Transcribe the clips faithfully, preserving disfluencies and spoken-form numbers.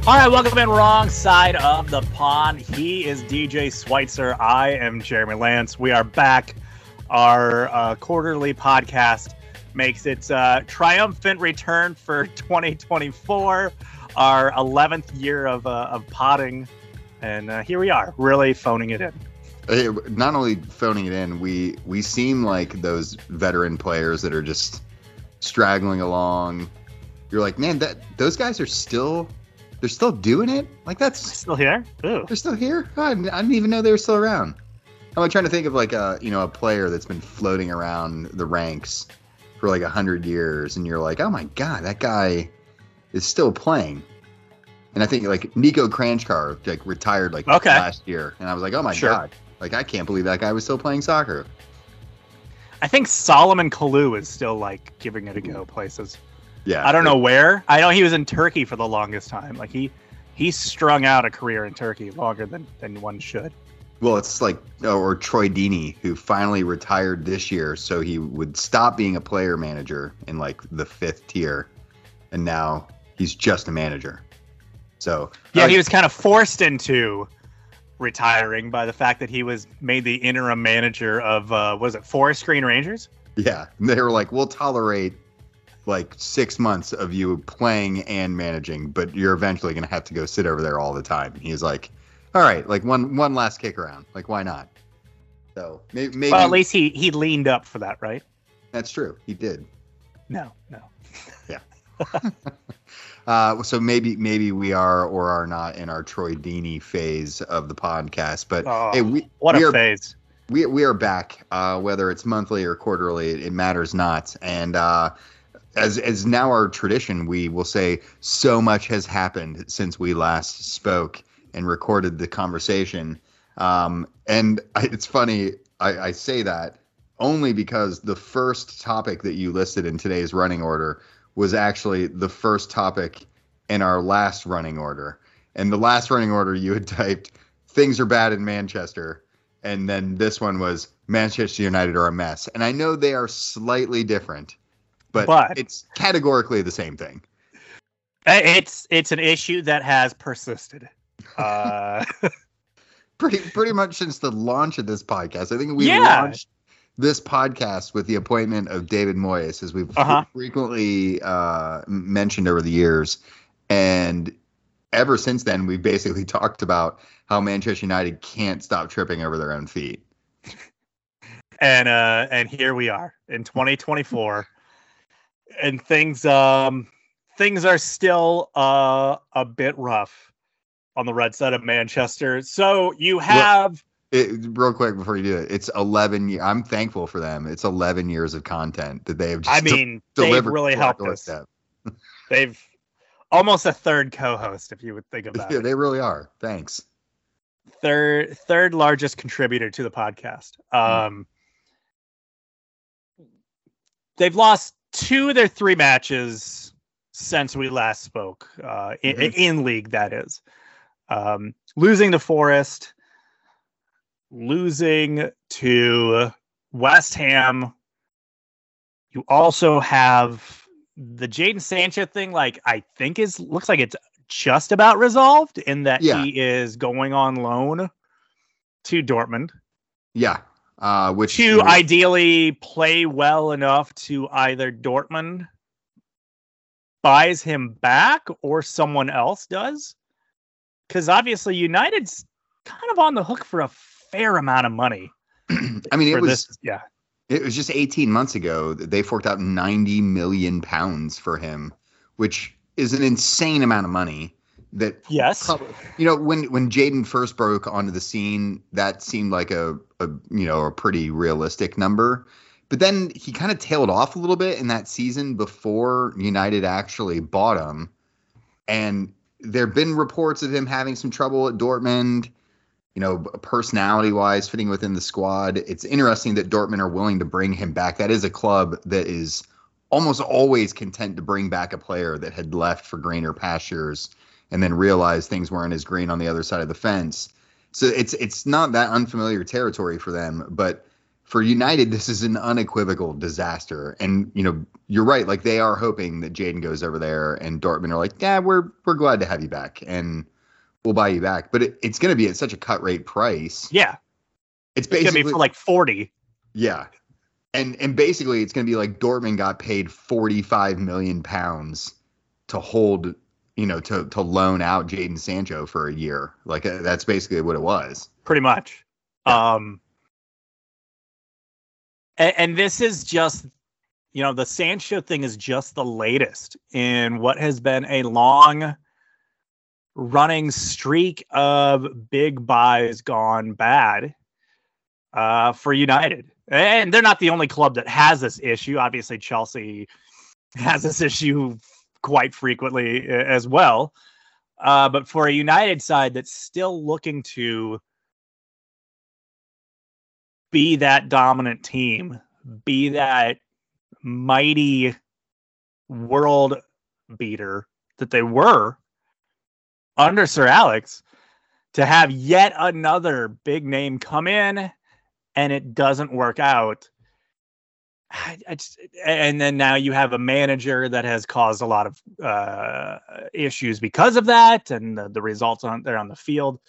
All right, welcome in. Wrong side of the pond. He is D J Schweitzer. I am Jeremy Lance. We are back. Our uh, quarterly podcast makes its uh, triumphant return for twenty twenty-four, our eleventh year of uh, of podding, and uh, here we are, really phoning it in. Not only phoning it in, we we seem like those veteran players that are just straggling along. You're like, man, that those guys are still. They're still doing it? Like, that's... Still here? Ooh. They're still here? I, I didn't even know they were still around. I'm trying to think of, like, a, you know, a player that's been floating around the ranks for, like, a hundred years, and you're like, oh, my God, that guy is still playing. And I think, like, Nico Kranjčar, like, retired, like, okay. last year. And I was like, oh, my sure. God. Like, I can't believe that guy was still playing soccer. I think Solomon Kalou is still, like, giving it a go places. Yeah, I don't know where. I know he was in Turkey for the longest time. Like he, he strung out a career in Turkey longer than, than one should. Well, it's like, or Troy Deeney, who finally retired this year, so he would stop being a player manager in like the fifth tier, and now he's just a manager. So yeah, like, he was kind of forced into retiring by the fact that he was made the interim manager of uh, was it Forest Green Rangers? Yeah, and they were like, we'll tolerate like six months of you playing and managing, but you're eventually going to have to go sit over there all the time. And he's like, all right, like one, one last kick around. Like, why not? So maybe, maybe well, at least he, he leaned up for that, right? That's true. He did. No, no. Yeah. uh, so maybe, maybe we are, or are not in our Troy Deeney phase of the podcast, but oh, hey, we, what we a are, phase. We, we are back, uh, whether it's monthly or quarterly, it, it matters not. And, uh, As as now our tradition, we will say so much has happened since we last spoke and recorded the conversation. Um, and I, it's funny, I, I say that only because the first topic that you listed in today's running order was actually the first topic in our last running order. And the last running order you had typed, things are bad in Manchester. And then this one was Manchester United are a mess. And I know they are slightly different. But, but it's categorically the same thing. It's it's an issue that has persisted. Uh, pretty pretty much since the launch of this podcast. I think we yeah. launched this podcast with the appointment of David Moyes, as we've uh-huh. frequently uh, mentioned over the years. And ever since then, we've basically talked about how Manchester United can't stop tripping over their own feet. And uh, and here we are in twenty twenty-four. And things um things are still uh a bit rough on the red side of Manchester. So you have well, it, real quick before you do it, it's eleven years. I'm thankful for them. It's eleven years of content that they have just I mean, de- they've delivered really helped us. They've almost a third co-host, if you would think about yeah, it. They really are. Thanks. Third third largest contributor to the podcast. Um mm. They've lost two of their three matches since we last spoke, uh, in, mm-hmm. in league, that is. Um, losing to Forest, losing to West Ham. You also have the Jadon Sancho thing, like, I think is looks like it's just about resolved in that yeah. he is going on loan to Dortmund. Yeah. Uh, which to you know, ideally play well enough to either Dortmund buys him back or someone else does. Because obviously United's kind of on the hook for a fair amount of money. I mean, it was this, yeah, it was just eighteen months ago that they forked out ninety million pounds for him, which is an insane amount of money. That yes, probably, you know, when when Jadon first broke onto the scene, that seemed like a, a you know a pretty realistic number. But then he kind of tailed off a little bit in that season before United actually bought him. And there have been reports of him having some trouble at Dortmund, you know, personality wise, fitting within the squad. It's interesting that Dortmund are willing to bring him back. That is a club that is almost always content to bring back a player that had left for greener pastures and then realized things weren't as green on the other side of the fence. So it's it's not that unfamiliar territory for them. But for United, this is an unequivocal disaster. And, you know, you're right. Like, they are hoping that Jadon goes over there and Dortmund are like, yeah, we're we're glad to have you back and we'll buy you back. But it, it's going to be at such a cut rate price. Yeah. It's It's basically going to be for like forty. Yeah. And and basically it's going to be like Dortmund got paid forty-five million pounds to hold, you know, to, to loan out Jadon Sancho for a year. Like, uh, that's basically what it was. Pretty much. Yeah. Um, and, and this is just, you know, the Sancho thing is just the latest in what has been a long running streak of big buys gone bad uh, for United. And they're not the only club that has this issue. Obviously, Chelsea has this issue quite frequently as well. Uh, but for a United side that's still looking to be that dominant team, be that mighty world beater that they were under Sir Alex, to have yet another big name come in and it doesn't work out. I, I just, and then now you have a manager that has caused a lot of uh, issues because of that, and the, the results on there on the field.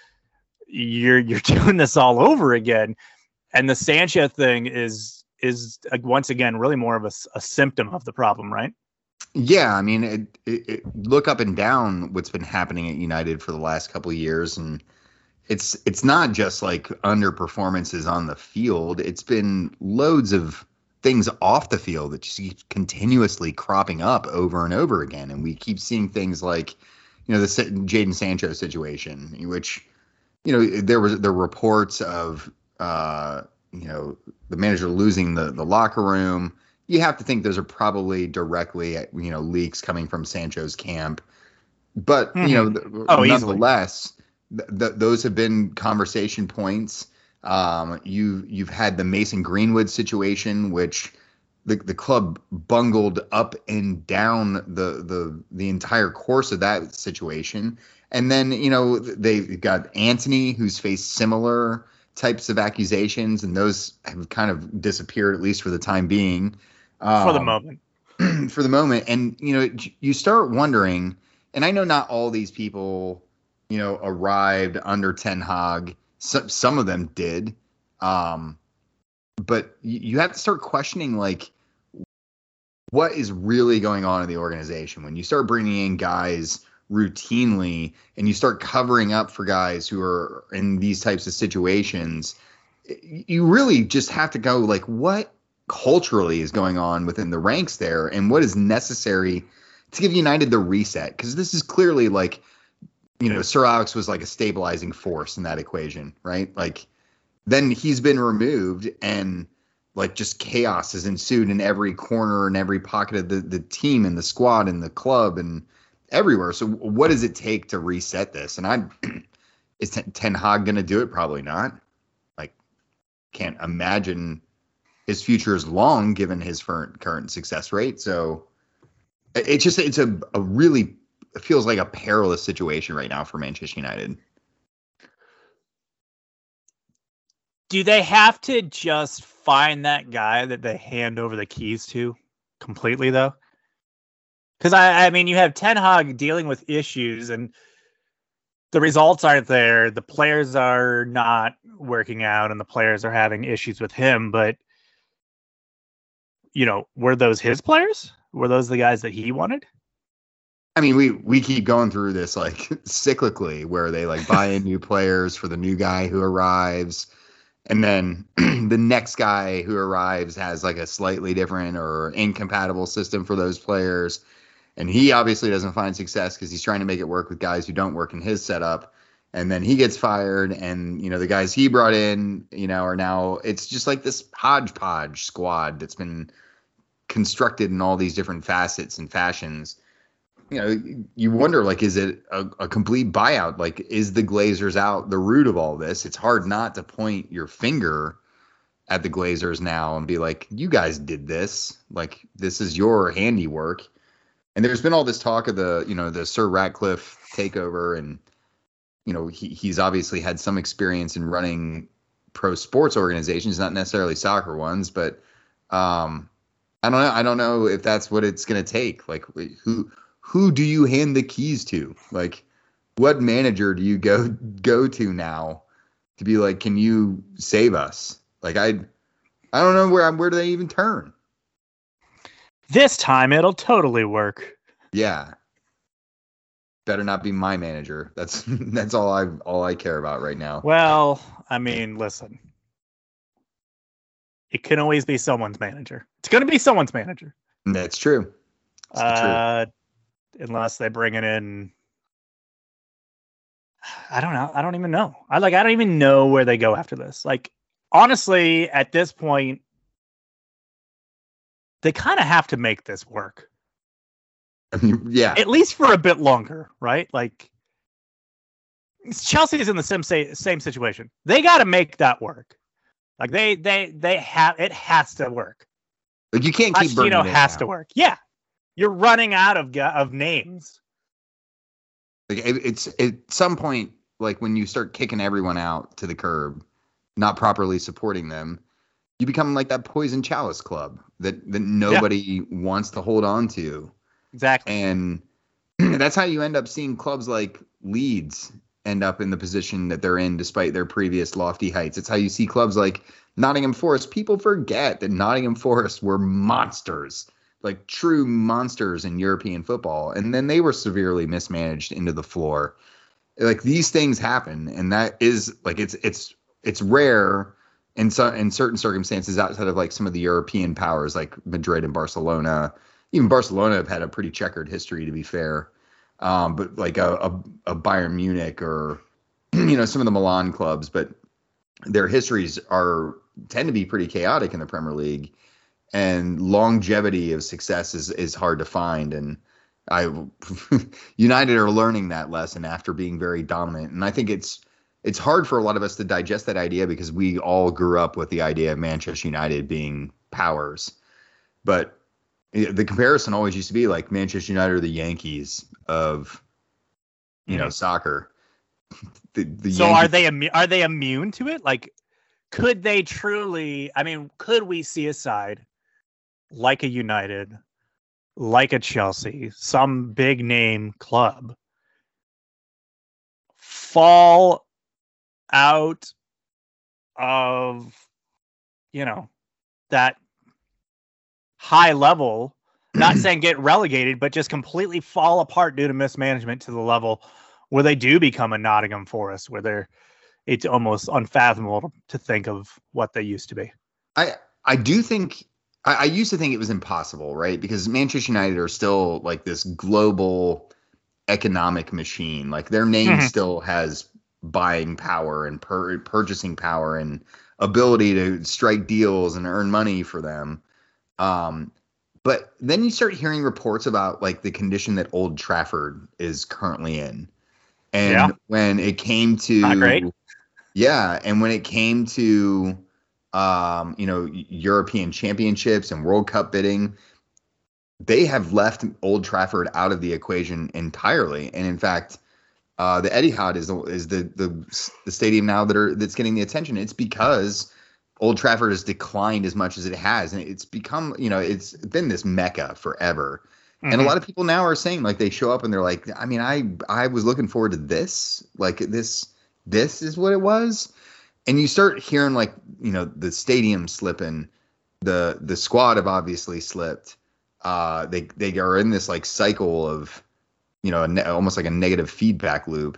You're you're doing this all over again, and the Sancho thing is is uh, once again really more of a, a symptom of the problem, right? Yeah, I mean, it, it, it, look up and down what's been happening at United for the last couple of years, and it's it's not just like underperformances on the field. It's been loads of things off the field that just keep continuously cropping up over and over again, and we keep seeing things like, you know, the Jadon Sancho situation, which, you know, there was there were reports of uh, you know, the manager losing the the locker room. You have to think those are probably directly, you know, leaks coming from Sancho's camp. But, mm-hmm. you know, oh, nonetheless, th- th- those have been conversation points. Um, you, you've had the Mason Greenwood situation, which the, the club bungled up and down the, the, the entire course of that situation. And then, you know, they've got Antony, who's faced similar types of accusations, and those have kind of disappeared, at least for the time being. Um, for the moment. For the moment. And, you know, you start wondering, and I know not all these people, you know, arrived under Ten Hag. So, some of them did. Um, but you, you have to start questioning, like, what is really going on in the organization when you start bringing in guys routinely and you start covering up for guys who are in these types of situations. You really just have to go, like, what culturally is going on within the ranks there, and what is necessary to give United the reset? Because this is clearly, like, you know, Sir Alex was like a stabilizing force in that equation, right? Like, then he's been removed and, like, just chaos has ensued in every corner and every pocket of the, the team and the squad and the club and everywhere. So what does it take to reset this? And I is Ten Hag going to do it? Probably not. Like, can't imagine his future is long given his current current success rate. So it's just it's a, a really it feels like a perilous situation right now for Manchester United. Do they have to just find that guy that they hand over the keys to completely, though? Because, I, I mean, you have Ten Hag dealing with issues and the results aren't there. The players are not working out and the players are having issues with him. But, you know, were those his players? Were those the guys that he wanted? I mean, we, we keep going through this, like, cyclically, where they, like, buy in new players for the new guy who arrives. And then the next guy who arrives has, like, a slightly different or incompatible system for those players. And he obviously doesn't find success because he's trying to make it work with guys who don't work in his setup. And then he gets fired. And, you know, the guys he brought in, you know, are now, it's just like this hodgepodge squad that's been constructed in all these different facets and fashions. You know, you wonder, like, is it a, a complete buyout? Like, is the Glazers out the root of all this? It's hard not to point your finger at the Glazers now and be like, you guys did this. Like, this is your handiwork. And there's been all this talk of the, you know, the Sir Ratcliffe takeover. And, you know, he, he's obviously had some experience in running pro sports organizations, not necessarily soccer ones, but um, I don't know. I don't know if that's what it's going to take. Like, who who do you hand the keys to? Like, what manager do you go go to now to be like, can you save us? Like, I I don't know where where do they even turn? This time it'll totally work. Yeah. Better not be my manager. That's that's all I all I care about right now. Well, I mean, listen. It can always be someone's manager. It's going to be someone's manager. That's true. That's uh, true. Unless they bring it in. I don't know. I don't even know. I like. I don't even know where they go after this. Like, honestly, at this point, they kind of have to make this work. Yeah. At least for a bit longer, right? Like, Chelsea is in the same same situation. They got to make that work. Like they they they have it has to work. Like you can't keep bringing it has now. to work. Yeah, you're running out of of names. Like it, it's at some point, like when you start kicking everyone out to the curb, not properly supporting them, you become like that Poison Chalice Club that that nobody yeah. wants to hold on to. Exactly. And that's how you end up seeing clubs like Leeds end up in the position that they're in despite their previous lofty heights. It's how you see clubs like Nottingham Forest. People forget that Nottingham Forest were monsters, like true monsters in European football. And then they were severely mismanaged into the floor. Like these things happen. And that is like, it's, it's, it's rare in some, in certain circumstances outside of like some of the European powers like Madrid and Barcelona. Even Barcelona have had a pretty checkered history, to be fair. Um, but like a, a, a Bayern Munich or, you know, some of the Milan clubs, but their histories are tend to be pretty chaotic in the Premier League, and longevity of success is, is hard to find. And I United are learning that lesson after being very dominant. And I think it's, it's hard for a lot of us to digest that idea because we all grew up with the idea of Manchester United being powers, but the comparison always used to be like Manchester United or the Yankees of, you mm-hmm. know, soccer. The, the so Yankees- are they immu- are they immune to it? Like, could they truly? I mean, could we see a side like a United, like a Chelsea, some big name club, fall out of, you know, that high level, not saying get relegated, but just completely fall apart due to mismanagement to the level where they do become a Nottingham Forest, where they're, it's almost unfathomable to think of what they used to be. I, I do think, I, I used to think it was impossible, right? Because Manchester United are still like this global economic machine. Like their name mm-hmm. still has buying power and pur- purchasing power and ability to strike deals and earn money for them. Um, but then you start hearing reports about like the condition that Old Trafford is currently in. And yeah. when it came to, Not great. yeah. And when it came to, um, you know, European championships and World Cup bidding, they have left Old Trafford out of the equation entirely. And in fact, uh, the Etihad is, is the, the, the stadium now that are, that's getting the attention. It's because Old Trafford has declined as much as it has, and it's become, you know, it's been this mecca forever. Mm-hmm. And a lot of people now are saying, like, they show up and they're like, I mean, I I was looking forward to this, like this, this is what it was. And you start hearing, like, you know, the stadium slipping, the the squad have obviously slipped. Uh, they they are in this like cycle of, you know, a ne- almost like a negative feedback loop.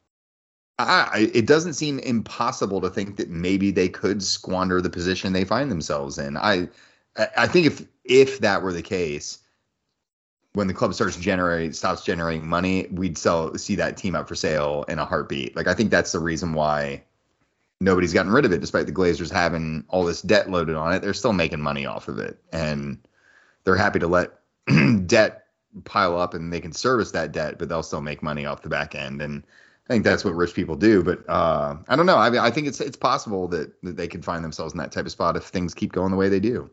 I, it doesn't seem impossible to think that maybe they could squander the position they find themselves in. I, I think if if that were the case, when the club starts generating stops generating money, we'd sell see that team up for sale in a heartbeat. Like I think that's the reason why nobody's gotten rid of it, despite the Glazers having all this debt loaded on it. They're still making money off of it, and they're happy to let debt pile up and they can service that debt, but they'll still make money off the back end. And I think that's what rich people do, but uh, I don't know. I mean, I think it's it's possible that, that they can find themselves in that type of spot if things keep going the way they do.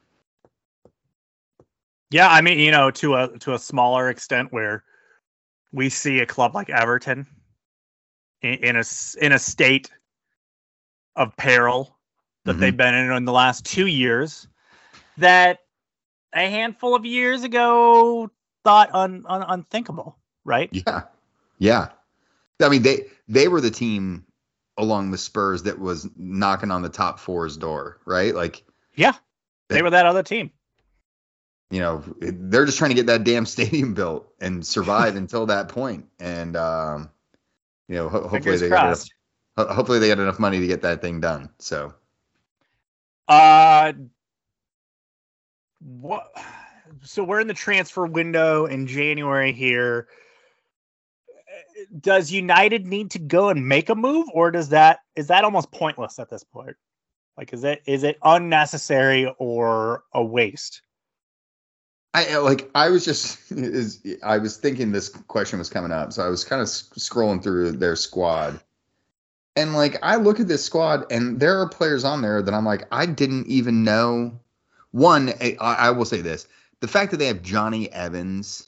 Yeah, I mean, you know, to a to a smaller extent, where we see a club like Everton in, in a in a state of peril that Mm-hmm. they've been in in the last two years that a handful of years ago thought un, un, unthinkable, right? Yeah. Yeah. I mean, they they were the team along with Spurs that was knocking on the top four's door, right? Like, yeah, they were that other team. You know, they're just trying to get that damn stadium built and survive until that point. And, um, you know, ho- hopefully Fingers they got crossed. enough, ho- hopefully they got enough money to get that thing done. So, uh, what? So we're in the transfer window in January here. Does United need to go and make a move, or does that is that almost pointless at this point? Like, is it is it unnecessary or a waste? I like I was just is I was thinking this question was coming up, so I was kind of scrolling through their squad, and like I look at this squad, and there are players on there that I'm like I didn't even know. One, I, I will say this: the fact that they have Johnny Evans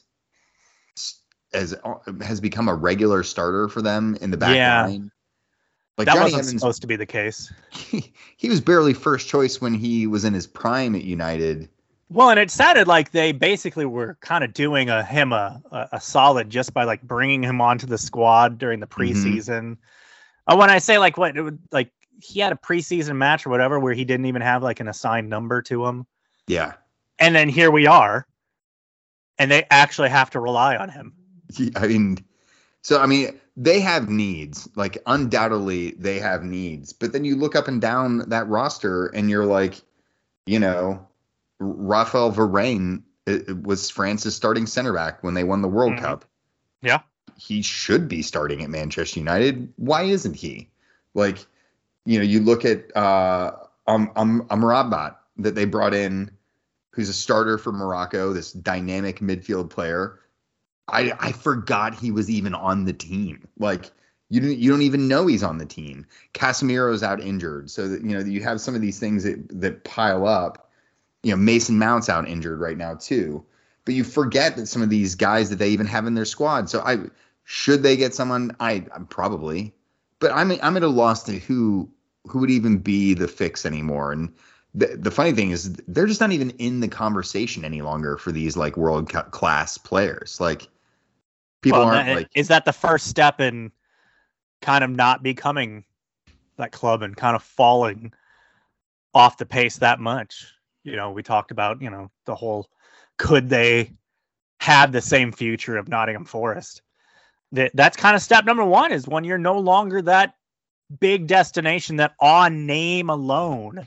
as has become a regular starter for them in the back Yeah. line. Like that Johnny wasn't Evans, supposed to be the case. He, he was barely first choice when he was in his prime at United. Well, and it sounded like they basically were kind of doing a him a, a, a solid just by like bringing him onto the squad during the preseason. Mm-hmm. Uh, when I say like what, it would, like he had a preseason match or whatever where he didn't even have like an assigned number to him. Yeah. And then here we are, and they actually have to rely on him. I mean, so, I mean, they have needs, like undoubtedly they have needs, but then you look up and down that roster and you're like, you know, Raphael Varane was France's starting center back when they won the World mm-hmm. Cup. Yeah. He should be starting at Manchester United. Why isn't he? Like, you know, you look at uh, um, um, Amrabat that they brought in, who's a starter for Morocco, this dynamic midfield player. I, I forgot he was even on the team. Like you don't you don't even know he's on the team. Casemiro's out injured, so that you know you have some of these things that that pile up. You know, Mason Mount's out injured right now too. But you forget that some of these guys that they even have in their squad. So I should they get someone? I I'm probably, but I'm I'm at a loss to who who would even be the fix anymore. And the the funny thing is they're just not even in the conversation any longer for these like world class players. Like. People well, aren't that, like, is that the first step in kind of not becoming that club and kind of falling off the pace that much? You know, we talked about, you know, the whole, could they have the same future of Nottingham Forest? That that's kind of step number one, is when you're no longer that big destination that on name alone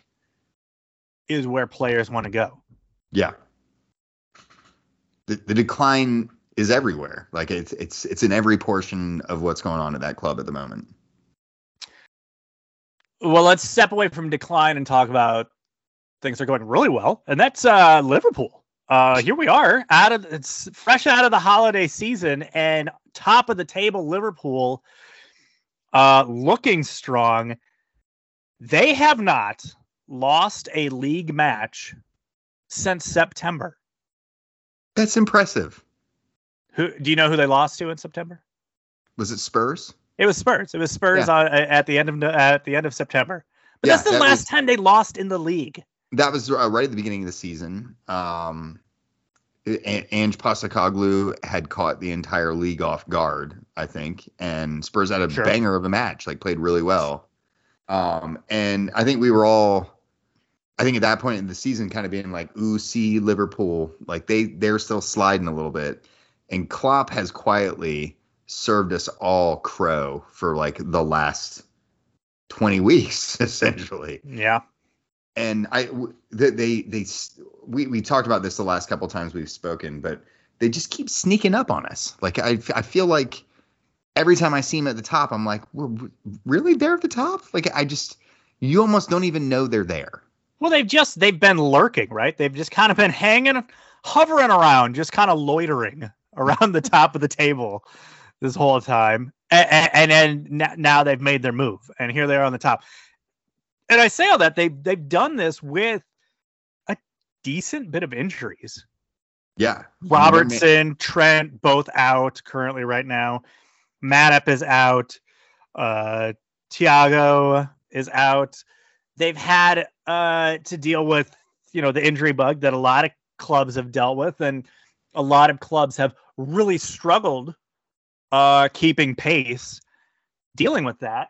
is where players want to go. Yeah. The, the decline is everywhere. Like it's it's it's in every portion of what's going on at that club at the moment. Well, let's step away from decline and talk about things that are going really well, and that's uh, Liverpool. Uh, here we are, out of it's fresh out of the holiday season, and top of the table, Liverpool, uh, looking strong. They have not lost a league match since September. That's impressive. Who do you know who they lost to in September? Was it Spurs? It was Spurs. It was Spurs yeah. on, at the end of at the end of September. But yeah, that's the that last was, time they lost in the league. That was uh, right at the beginning of the season. Um, Ange Postecoglou had caught the entire league off guard, I think, and Spurs had a sure. banger of a match. Like played really well. Um, and I think we were all. I think at that point in the season, kind of being like, "Ooh, see Liverpool," like they they're still sliding a little bit. And Klopp has quietly served us all crow for like the last twenty weeks, essentially. Yeah. And I, they, they, they we, we talked about this the last couple times we've spoken, but they just keep sneaking up on us. Like I, I feel like every time I see them at the top, I'm like, we're really there at the top. Like I just, you almost don't even know they're there. Well, they've just, they've been lurking, right? They've just kind of been hanging, hovering around, just kind of loitering around the top of the table this whole time. And, and, and now they've made their move, and here they are on the top. And I say all that, they, they've done this with a decent bit of injuries. Yeah. Robertson, Trent, both out currently right now. Matip is out. Uh, Thiago is out. They've had uh, to deal with, you know, the injury bug that a lot of clubs have dealt with, and a lot of clubs have really struggled uh, keeping pace, dealing with that.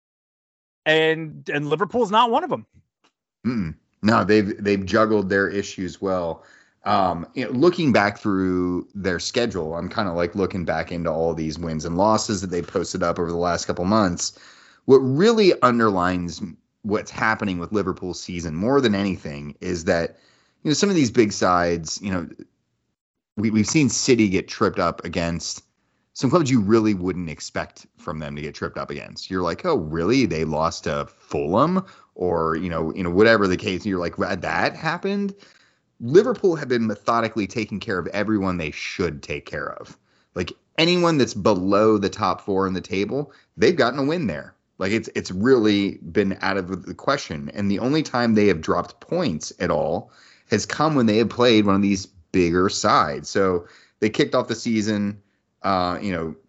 And and Liverpool's not one of them. Mm-mm. No, they've they've juggled their issues well. Um, you know, looking back through their schedule, I'm kind of like looking back into all these wins and losses that they posted up over the last couple months. What really underlines what's happening with Liverpool's season more than anything is that, you know, some of these big sides, you know, we, we've seen City get tripped up against some clubs you really wouldn't expect from them to get tripped up against. You're like, oh, really? They lost to Fulham, or, you know, you know, whatever the case. You're like, that happened. Liverpool have been methodically taking care of everyone they should take care of. Like anyone that's below the top four in the table, they've gotten a win there. Like it's it's really been out of the question. And the only time they have dropped points at all has come when they have played one of these bigger sides. So they kicked off the season, uh, you know,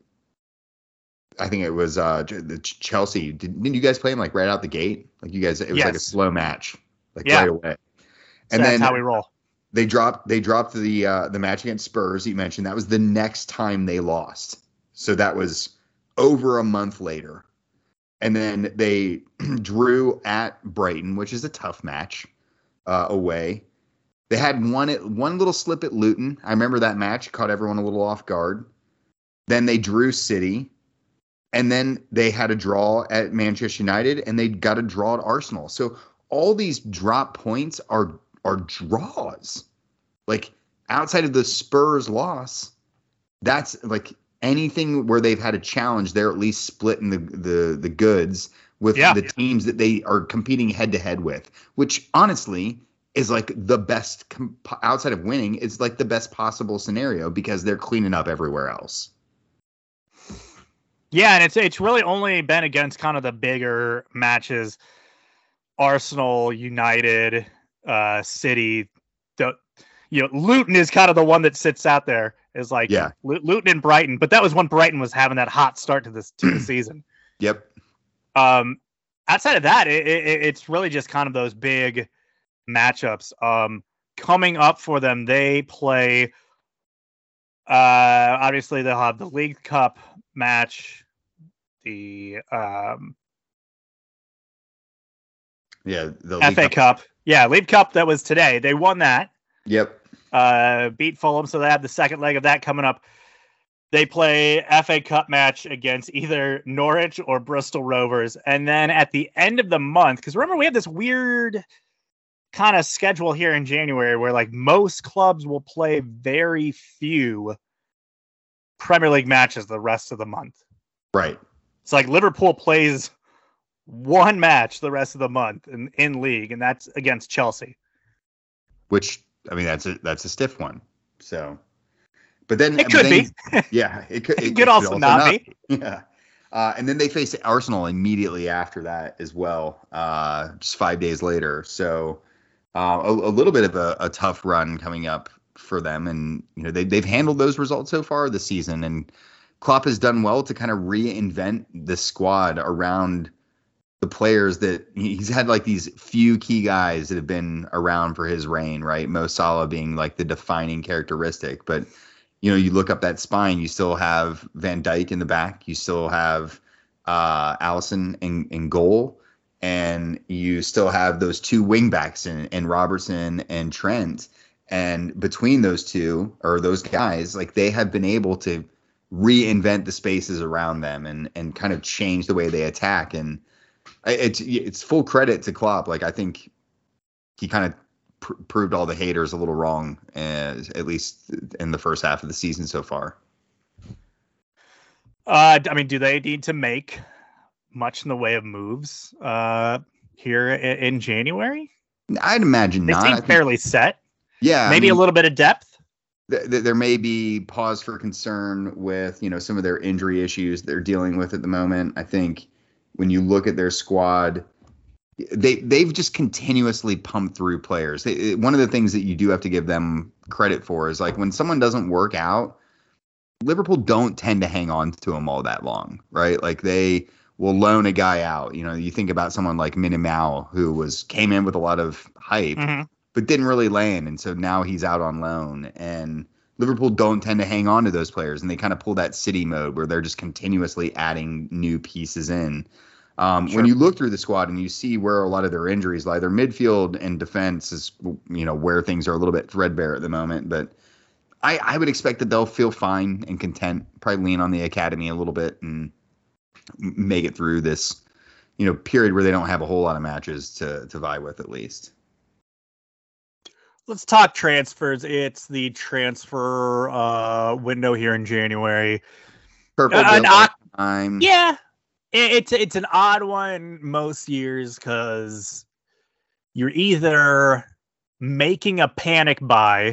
I think it was uh, the Chelsea. Did, didn't you guys play them like right out the gate? Like you guys, it was yes. like a slow match, like yeah. right away. And so that's then how we roll. They dropped they dropped the uh, the match against Spurs you mentioned. That was the next time they lost. So that was over a month later. And then they drew at Brighton, which is a tough match uh, away. They had one one little slip at Luton. I remember that match, caught everyone a little off guard. Then they drew City. And then they had a draw at Manchester United, and they got a draw at Arsenal. So all these drop points are are draws. Like outside of the Spurs loss, that's like anything where they've had a challenge, they're at least splitting the the, the goods with yeah. the teams that they are competing head to head with, which honestly is like the best comp- outside of winning. It's like the best possible scenario because they're cleaning up everywhere else. Yeah, and it's it's really only been against kind of the bigger matches, Arsenal, United, uh, City. The you know Luton is kind of the one that sits out there is like yeah. L- Luton and Brighton, but that was when Brighton was having that hot start to this to the season. Yep. Um, outside of that, it, it, it's really just kind of those big matchups. Um, coming up for them, they play. Uh, obviously they'll have the League Cup match, the um, yeah, the F A Cup. Cup. Yeah, League Cup that was today. They won that. Yep. Uh, beat Fulham, so they have the second leg of that coming up. They play F A Cup match against either Norwich or Bristol Rovers, and then at the end of the month, because remember we have this weird kind of schedule here in January where like most clubs will play very few Premier League matches the rest of the month. Right. It's like Liverpool plays one match the rest of the month in, in league, and that's against Chelsea. Which, I mean, that's a that's a stiff one. So, but then it could then, be. Yeah, it could. It, it could also, also not, not be. Yeah. Uh, and then they face Arsenal immediately after that as well, uh, just five days later. So uh, a, a little bit of a, a tough run coming up for them, and you know they they've handled those results so far this season, and Klopp has done well to kind of reinvent the squad around the players that he's had, like these few key guys that have been around for his reign, right? Mo Salah being like the defining characteristic, but you know, you look up that spine, you still have Van Dijk in the back, you still have uh, Alisson in, in goal, and you still have those two wing backs in, in Robertson and Trent. And between those two, or those guys, like they have been able to reinvent the spaces around them and and kind of change the way they attack. And it's it's full credit to Klopp. Like I think he kind of pr- proved all the haters a little wrong, as, at least in the first half of the season so far. Uh, I mean, do they need to make much in the way of moves uh, here in, in January? I'd imagine they not. They seem think, fairly set. Yeah, maybe I mean, a little bit of depth. Th- th- there may be pause for concern with, you know, some of their injury issues they're dealing with at the moment. I think when you look at their squad, they they've just continuously pumped through players. They, one of the things that you do have to give them credit for is like when someone doesn't work out, Liverpool don't tend to hang on to them all that long, right? Like they will loan a guy out. You know, you think about someone like Minimao, who was came in with a lot of hype, Mm-hmm. but didn't really land, and so now he's out on loan. And Liverpool don't tend to hang on to those players, and they kind of pull that City mode where they're just continuously adding new pieces in. Um, Sure. When you look through the squad and you see where a lot of their injuries lie, their midfield and defense is, you know, where things are a little bit threadbare at the moment. But I, I would expect that they'll feel fine and content, probably lean on the academy a little bit and make it through this, you know, period where they don't have a whole lot of matches to to vie with, at least. Let's talk transfers. It's the transfer uh, window here in January. Purple Uh, an bill odd, time. yeah, it, it's it's an odd one most years because you're either making a panic buy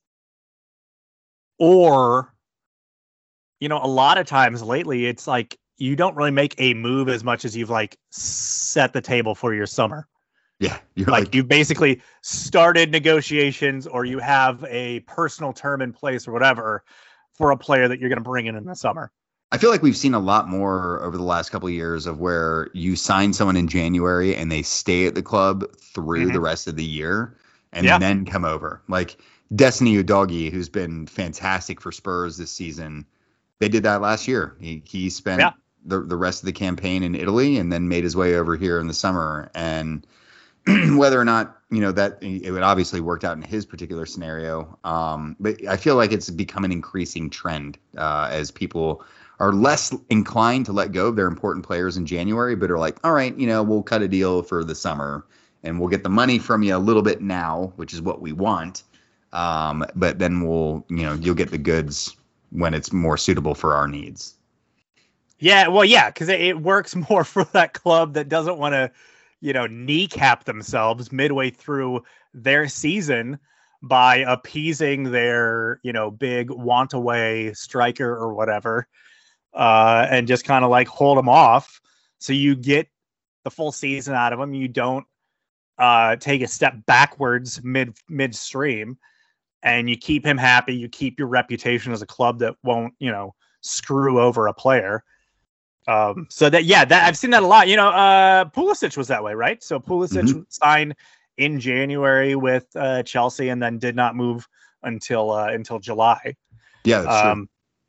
or, you know, a lot of times lately it's like you don't really make a move as much as you've like set the table for your summer. Yeah, you're Like, like, you basically started negotiations or you have a personal term in place or whatever for a player that you're going to bring in in the summer. I feel like we've seen a lot more over the last couple of years of where you sign someone in January and they stay at the club through Mhm. the rest of the year and Yeah. then come over. Like Destiny Udogie, who's been fantastic for Spurs this season. They did that last year. He he spent Yeah. the, the rest of the campaign in Italy and then made his way over here in the summer. And whether or not, you know, that it would obviously worked out in his particular scenario. Um, but I feel like it's become an increasing trend uh, as people are less inclined to let go of their important players in January, but are like, all right, you know, we'll cut a deal for the summer and we'll get the money from you a little bit now, which is what we want. Um, but then we'll, you know, you'll get the goods when it's more suitable for our needs. Yeah, well, yeah, because it, it works more for that club that doesn't want to, you know, kneecap themselves midway through their season by appeasing their, you know, big want away striker or whatever, uh, and just kind of like hold them off. So you get the full season out of them. You don't uh, take a step backwards mid midstream, and you keep him happy. You keep your reputation as a club that won't, you know, screw over a player. Um, so that, yeah, that I've seen that a lot. You know, uh, Pulisic was that way, right? So Pulisic Mhm. signed in January with uh, Chelsea and then did not move until uh, until July. Yeah, that's true. Um,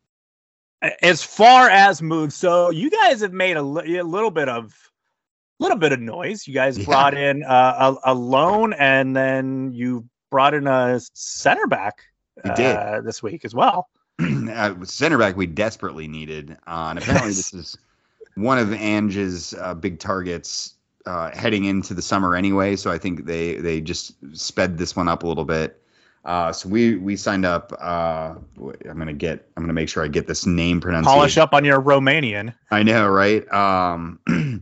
a- as far as moves, so you guys have made a, li- a little bit of little bit of noise. You guys Yeah. brought in uh, a, a loan, and then you brought in a center back We did. uh, this week as well. uh, center back we desperately needed. Uh, and apparently Yes. this is one of Ange's uh, big targets uh, heading into the summer anyway. So I think they they just sped this one up a little bit. Uh, so we we signed up. Uh, I'm gonna get. I'm gonna make sure I get this name pronunciation. Polish up on your Romanian. I know, right? Um,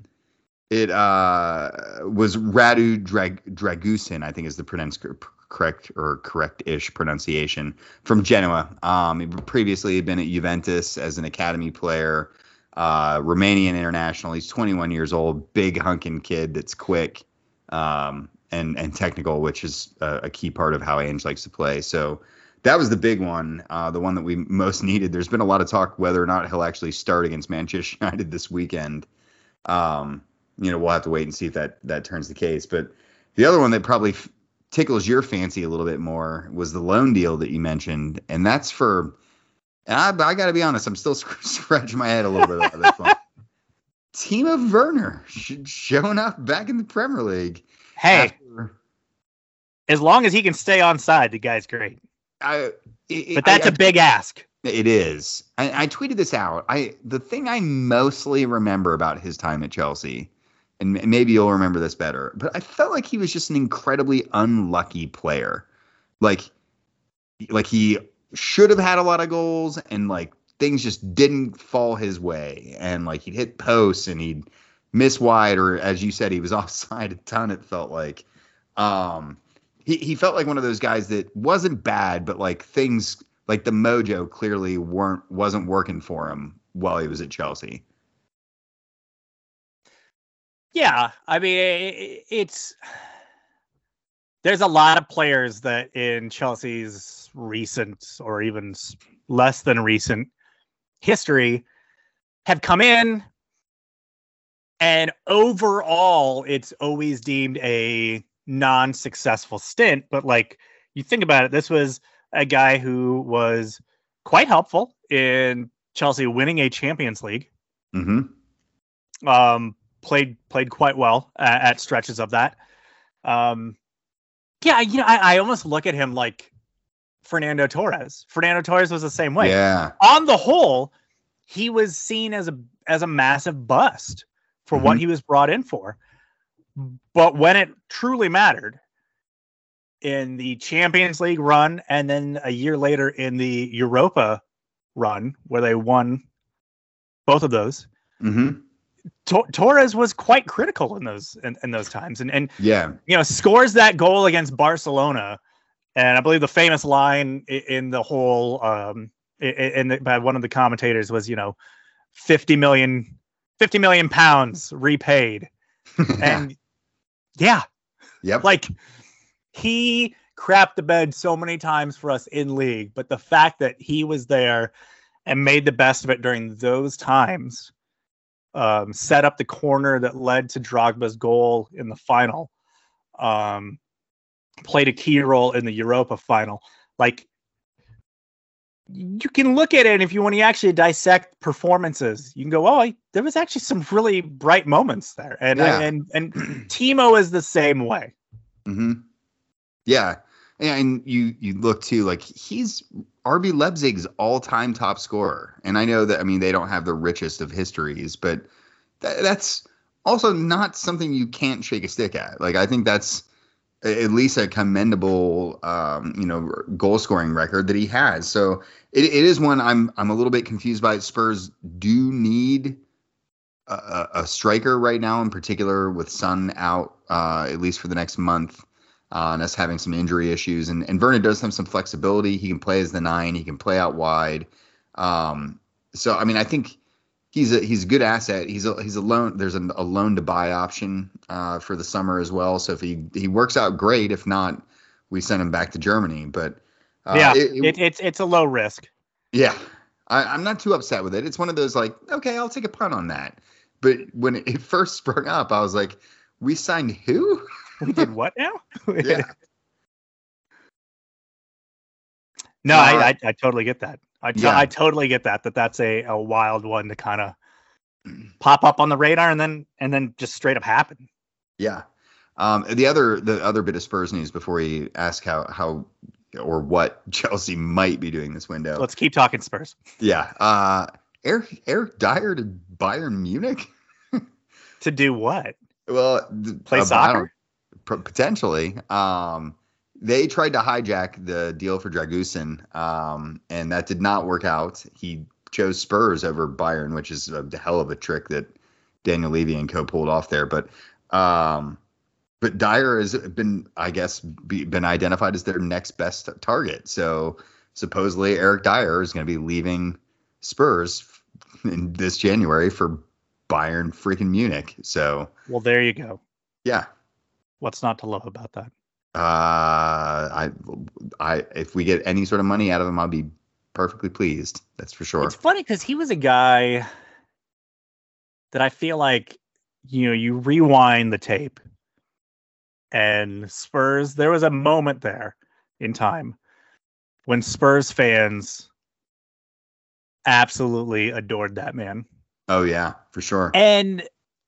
it uh, was Radu Drag- Dragusin, I think is the pronounce- correct or correct-ish pronunciation, from Genoa. Um, he previously had been at Juventus as an academy player, uh, Romanian international. He's twenty-one years old, big hunking kid that's quick um, and and technical, which is a, a key part of how Ange likes to play. So that was the big one, uh, the one that we most needed. There's been a lot of talk whether or not he'll actually start against Manchester United this weekend. Um, you know, we'll have to wait and see if that that turns the case. But the other one that probably f- tickles your fancy a little bit more was the loan deal that you mentioned, and that's for. And I, I got to be honest, I'm still scratching my head a little bit about this one. Timo Werner sh- showing up back in the Premier League. Hey, After, as long as he can stay on side, the guy's great. I, it, But that's I, a big ask. It is. I, I tweeted this out. I the thing I mostly remember about his time at Chelsea, and m- maybe you'll remember this better, but I felt like he was just an incredibly unlucky player. Like, like he should have had a lot of goals, and like things just didn't fall his way, and like he'd hit posts and he'd miss wide, or as you said, he was offside a ton. It felt like. Um, he he felt like one of those guys that wasn't bad, but like things. Like the mojo clearly weren't wasn't working for him while he was at Chelsea. Yeah, I mean, it, it's there's a lot of players that in Chelsea's recent or even less than recent history have come in, And overall, it's always deemed a non-successful stint. But like you think about it, this was a guy who was quite helpful in Chelsea winning a Champions League. Mm-hmm. Um, played played quite well at, at stretches of that. Um, yeah, you know, I, I almost look at him like Fernando Torres. Fernando Torres was the same way. Yeah. On the whole, he was seen as a as a massive bust for mm-hmm. what he was brought in for. But when it truly mattered, in the Champions League run and then a year later in the Europa run, where they won both of those, mm-hmm. T- Torres was quite critical in those in, in those times, and and yeah, you know, scores that goal against Barcelona, and I believe the famous line in, in the whole um in, in the, by one of the commentators was, you know, fifty million pounds repaid, and yeah, yep, like he crapped the bed so many times for us in league, but the fact that he was there and made the best of it during those times. Um, set up the corner that led to Drogba's goal in the final. Um, played a key role in the Europa final. Like, you can look at it, and if you want to actually dissect performances, you can go, "Oh, I, there was actually some really bright moments there." And yeah. I, and and Timo is the same way. Mm-hmm. Yeah, and you you look too, like he's R B Leipzig's all-time top scorer. And I know that, I mean, they don't have the richest of histories, but th- that's also not something you can't shake a stick at. Like, I think that's at least a commendable, um, you know, goal scoring record that he has. So it, it is one I'm I'm a little bit confused by. Spurs do need a, a striker right now, in particular with Son out, uh, at least for the next month. Uh, and us having some injury issues, and, and Vernon does have some flexibility. He can play as the nine. He can play out wide. Um, so I mean, I think he's a he's a good asset. He's a he's a loan. There's a, a loan to buy option uh, for the summer as well. So if he he works out, great. If not, we send him back to Germany. But uh, yeah, it, it, it, it's it's a low risk. Yeah, I, I'm not too upset with it. It's one of those like, okay, I'll take a punt on that. But when it first sprung up, I was like, we signed who? We did what now? Yeah. No, uh, I, I I totally get that. I, t- yeah. I totally get that. That that's a, a wild one to kind of pop up on the radar and then and then just straight up happen. Yeah. Um, the other the other bit of Spurs news before we ask how how or what Chelsea might be doing this window. Let's keep talking Spurs. Yeah. Uh, Eric Eric Dyer to Bayern Munich. To do what? Well, play uh, soccer. Potentially. Um, they tried to hijack the deal for Dragusin, um, and that did not work out. He chose Spurs over Bayern, which is a hell of a trick that Daniel Levy and co pulled off there. But um, but Dyer has been, I guess, be, been identified as their next best target. So supposedly Eric Dyer is going to be leaving Spurs in this January for Bayern freaking Munich. So well, there you go. Yeah. What's not to love about that? Uh, I, I, if we get any sort of money out of him, I'll be perfectly pleased. That's for sure. It's funny because he was a guy that I feel like, you know, you rewind the tape and Spurs, there was a moment there in time when Spurs fans absolutely adored that man. Oh yeah, for sure. And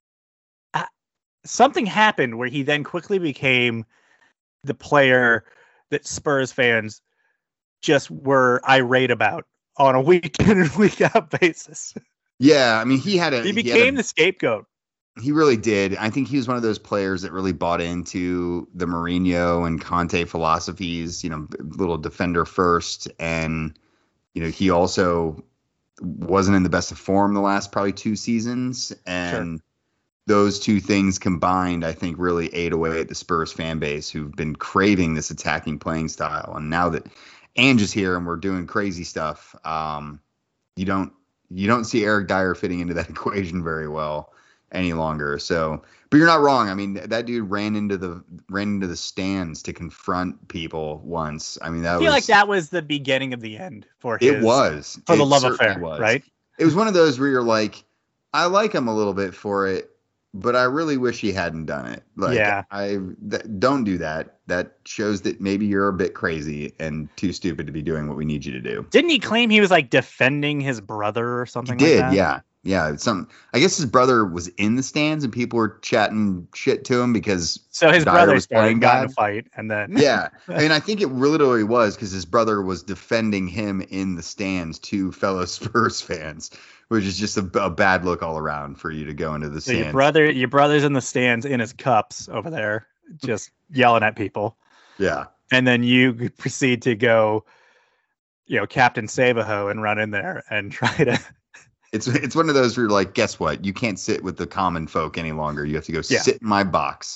something happened where he then quickly became the player that Spurs fans just were irate about on a week in and week out basis. Yeah, I mean, he had a he became he had a, the scapegoat. He really did. I think he was one of those players that really bought into the Mourinho and Conte philosophies, you know, little defender first. And, you know, he also wasn't in the best of form the last probably two seasons. And sure. Those two things combined, I think, really ate away at the Spurs fan base who've been craving this attacking playing style. And now that Ange is here and we're doing crazy stuff, um, you don't you don't see Eric Dyer fitting into that equation very well any longer. So, but you're not wrong. I mean, that dude ran into the ran into the stands to confront people once. I mean, that I feel was, like that was the beginning of the end for his. It was for it the love affair, was. right? It was one of those where you're like, I like him a little bit for it. but I really wish he hadn't done it. Like, yeah. I th- don't do that. That shows that maybe you're a bit crazy and too stupid to be doing what we need you to do. Didn't he claim he was like defending his brother or He something did, like that? yeah. Yeah, some. I guess his brother was in the stands and people were chatting shit to him because So his Dyer brother was started playing got in a bad. fight, and then Yeah, I mean, I think it literally was because his brother was defending him in the stands to fellow Spurs fans, which is just a, a bad look all around for you to go into the so stands. your brother, your brother's in the stands in his cups over there, just yelling at people, Yeah, and then you proceed to go, you know, Captain Savaho and run in there and try to. it's it's one of those where you're like, guess what? You can't sit with the common folk any longer. You have to go Yeah. sit in my box.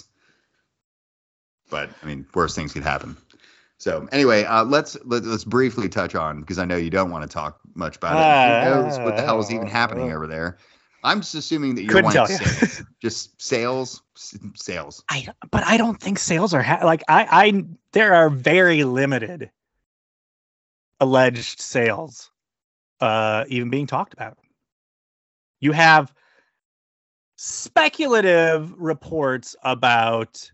But I mean, worse things could happen. So anyway, uh, let's let, let's briefly touch on, because I know you don't want to talk much about it. Uh, Who knows what the hell is even happening over there? I'm just assuming that you're Couldn't wanting tell you. sales. Just sales, S- sales. I but I don't think sales are ha- like I I there are very limited alleged sales uh even being talked about. You have speculative reports about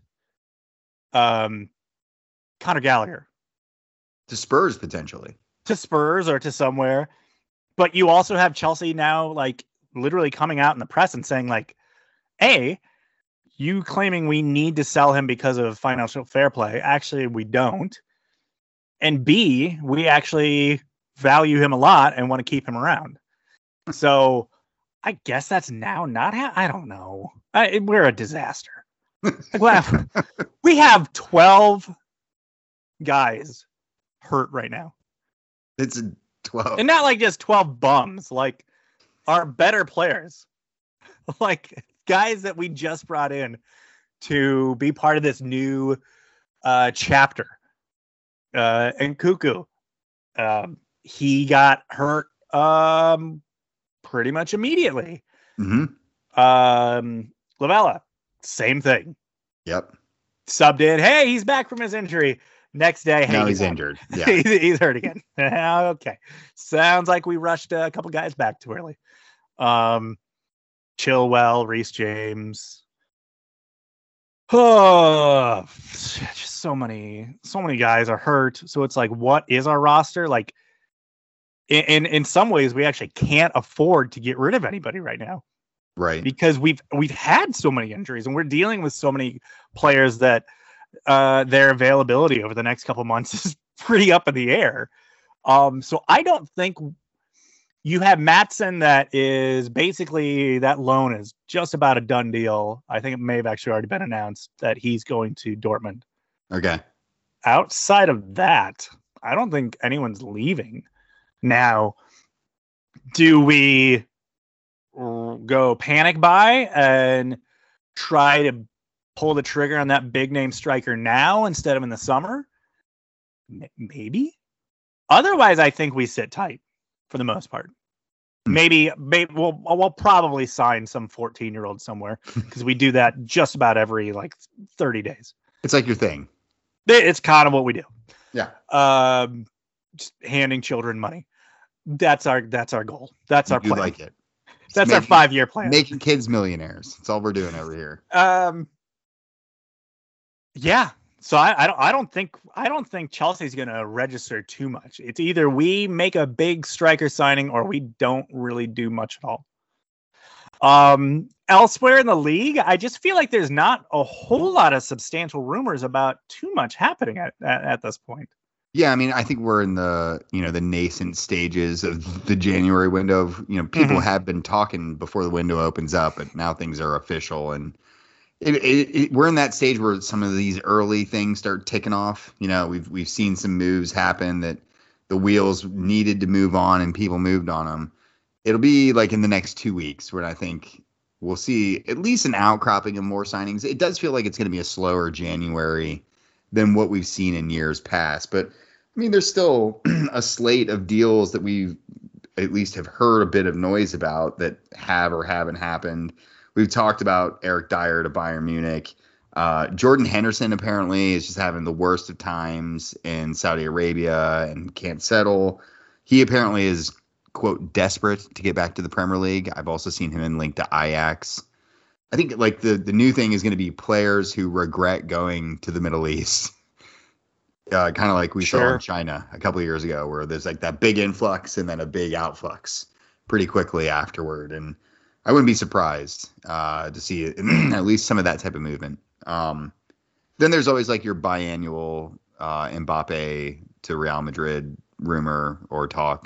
um Conor Gallagher To Spurs potentially. to Spurs or to somewhere, but you also have Chelsea now like literally coming out in the press and saying like, A, you claiming we need to sell him because of financial fair play. Actually, we don't. And B, we actually value him a lot and want to keep him around. So I guess that's now not, ha- I don't know. I, we're a disaster. Like, we have- we have twelve guys hurt right now. It's a twelve. And not like just twelve bums, like our better players. Like guys that we just brought in to be part of this new uh, chapter. Uh, and Cuckoo, um, he got hurt um, pretty much immediately. Mm-hmm. Um, Lavella, same thing. Yep. Subbed in. Hey, he's back from his injury. Next day, hey, Now he's out. injured. Yeah. he's, he's hurt again. Okay. Sounds like we rushed a couple guys back too early. Um, Chilwell, Reece James. Oh, just so many, so many guys are hurt. So it's like, what is our roster? Like, in, in in some ways, we actually can't afford to get rid of anybody right now Right. because we've we've had so many injuries and we're dealing with so many players that uh, their availability over the next couple months is pretty up in the air. Um, so I don't think. You have Maatsen that is basically that loan is just about a done deal. I think it may have actually already been announced that he's going to Dortmund. Okay. Outside of that, I don't think anyone's leaving. Now, do we go panic buy and try to pull the trigger on that big name striker now instead of in the summer? M- maybe. Otherwise, I think we sit tight. For the most part, maybe, maybe we'll we'll probably sign some fourteen year old somewhere because we do that just about every like thirty days. It's like your thing. It's kind of what we do. Yeah. Um, just handing children money. That's our that's our goal. That's our You plan. like it. It's That's our making- five year plan. Making kids millionaires. That's all we're doing over here. Um. Yeah. So I, I don't I don't think I don't think Chelsea's gonna register too much. It's either we make a big striker signing or we don't really do much at all. Um, elsewhere in the league, I just feel like there's not a whole lot of substantial rumors about too much happening at, at, at this point. Yeah, I mean, I think we're in the, you know, the nascent stages of the January window. Of, you know, people Mhm. have been talking before the window opens up, but now things are official, and it, it, it, we're in that stage where some of these early things start ticking off. You know, we've we've seen some moves happen that the wheels needed to move on, and people moved on them. It'll be like in the next two weeks where I think we'll see at least an outcropping of more signings. It does feel like it's going to be a slower January than what we've seen in years past, but I mean, there's still a slate of deals that we at least have heard a bit of noise about that have or haven't happened. We've talked about Eric Dyer to Bayern Munich. Uh, Jordan Henderson apparently is just having the worst of times in Saudi Arabia and can't settle. He apparently is, quote, desperate to get back to the Premier League. I've also seen him in linked to Ajax. I think like the, the new thing is going to be players who regret going to the Middle East. Uh, kind of like we Sure. saw in China a couple of years ago, where there's like that big influx and then a big outflux pretty quickly afterward. And I wouldn't be surprised uh, to see at least some of that type of movement. Um, then there's always like your biannual uh, Mbappe to Real Madrid rumor or talk.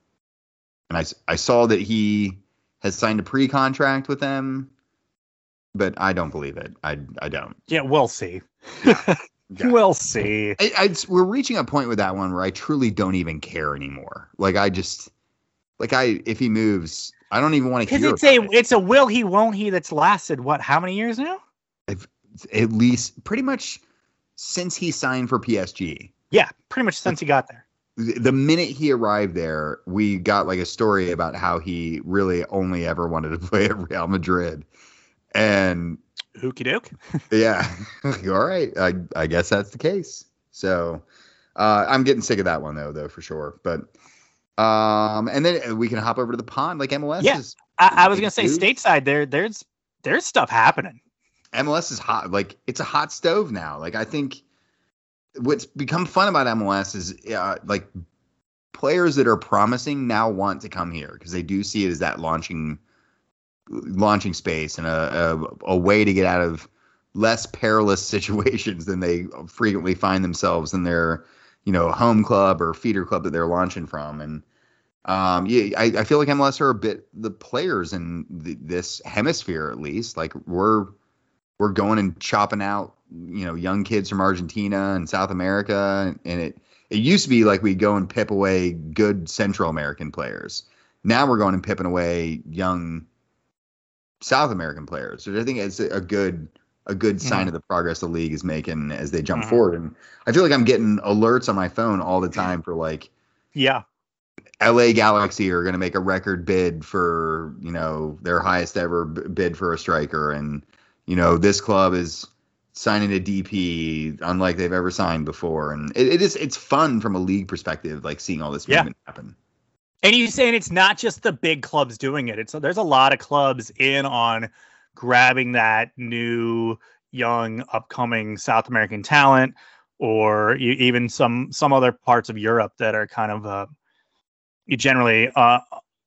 And I, I saw that he has signed a pre-contract with them, but I don't believe it. I, I don't. Yeah, we'll see. Yeah. Yeah. We'll see. I, I, we're reaching a point with that one where I truly don't even care anymore. Like I just, like I, if he moves, I don't even want to hear. Because it's a, about it. it's a will he, won't he that's lasted what? How many years now? If, at least pretty much since he signed for P S G. Yeah, pretty much since he got there. The minute he arrived there, we got like a story about how he really only ever wanted to play at Real Madrid, and. Hooky doke. Yeah. All right. I, I guess that's the case. So uh, I'm getting sick of that one, though, though, for sure. But um, and then we can hop over to the pond like M L S Yeah. is. I, I was going to say dude. stateside there. There's there's stuff happening. M L S is hot. Like it's a hot stove now. Like I think what's become fun about M L S is uh, like players that are promising now want to come here because they do see it as that launching launching space and a, a a way to get out of less perilous situations than they frequently find themselves in their, you know, home club or feeder club that they're launching from. And um, yeah, I, I feel like M L S are a bit the players in the, this hemisphere, at least. Like we're we're going and chopping out, you know, young kids from Argentina and South America, and it it used to be like we go and pip away good Central American players. Now we're going and pipping away young South American players. So I think it's a good a good sign Mm-hmm. of the progress the league is making as they jump Mhm. forward. And I feel like I'm getting alerts on my phone all the time for like Yeah. L A Galaxy are going to make a record bid for, you know, their highest ever b- bid for a striker. And, you know, this club is signing a D P unlike they've ever signed before. And it, it is it's fun from a league perspective, like seeing all this Yeah. movement happen. And you're saying it's not just the big clubs doing it. It's there's a lot of clubs in on grabbing that new, young, upcoming South American talent, or you, even some some other parts of Europe that are kind of uh, generally uh,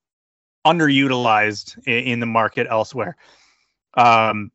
underutilized in, in the market elsewhere. Um,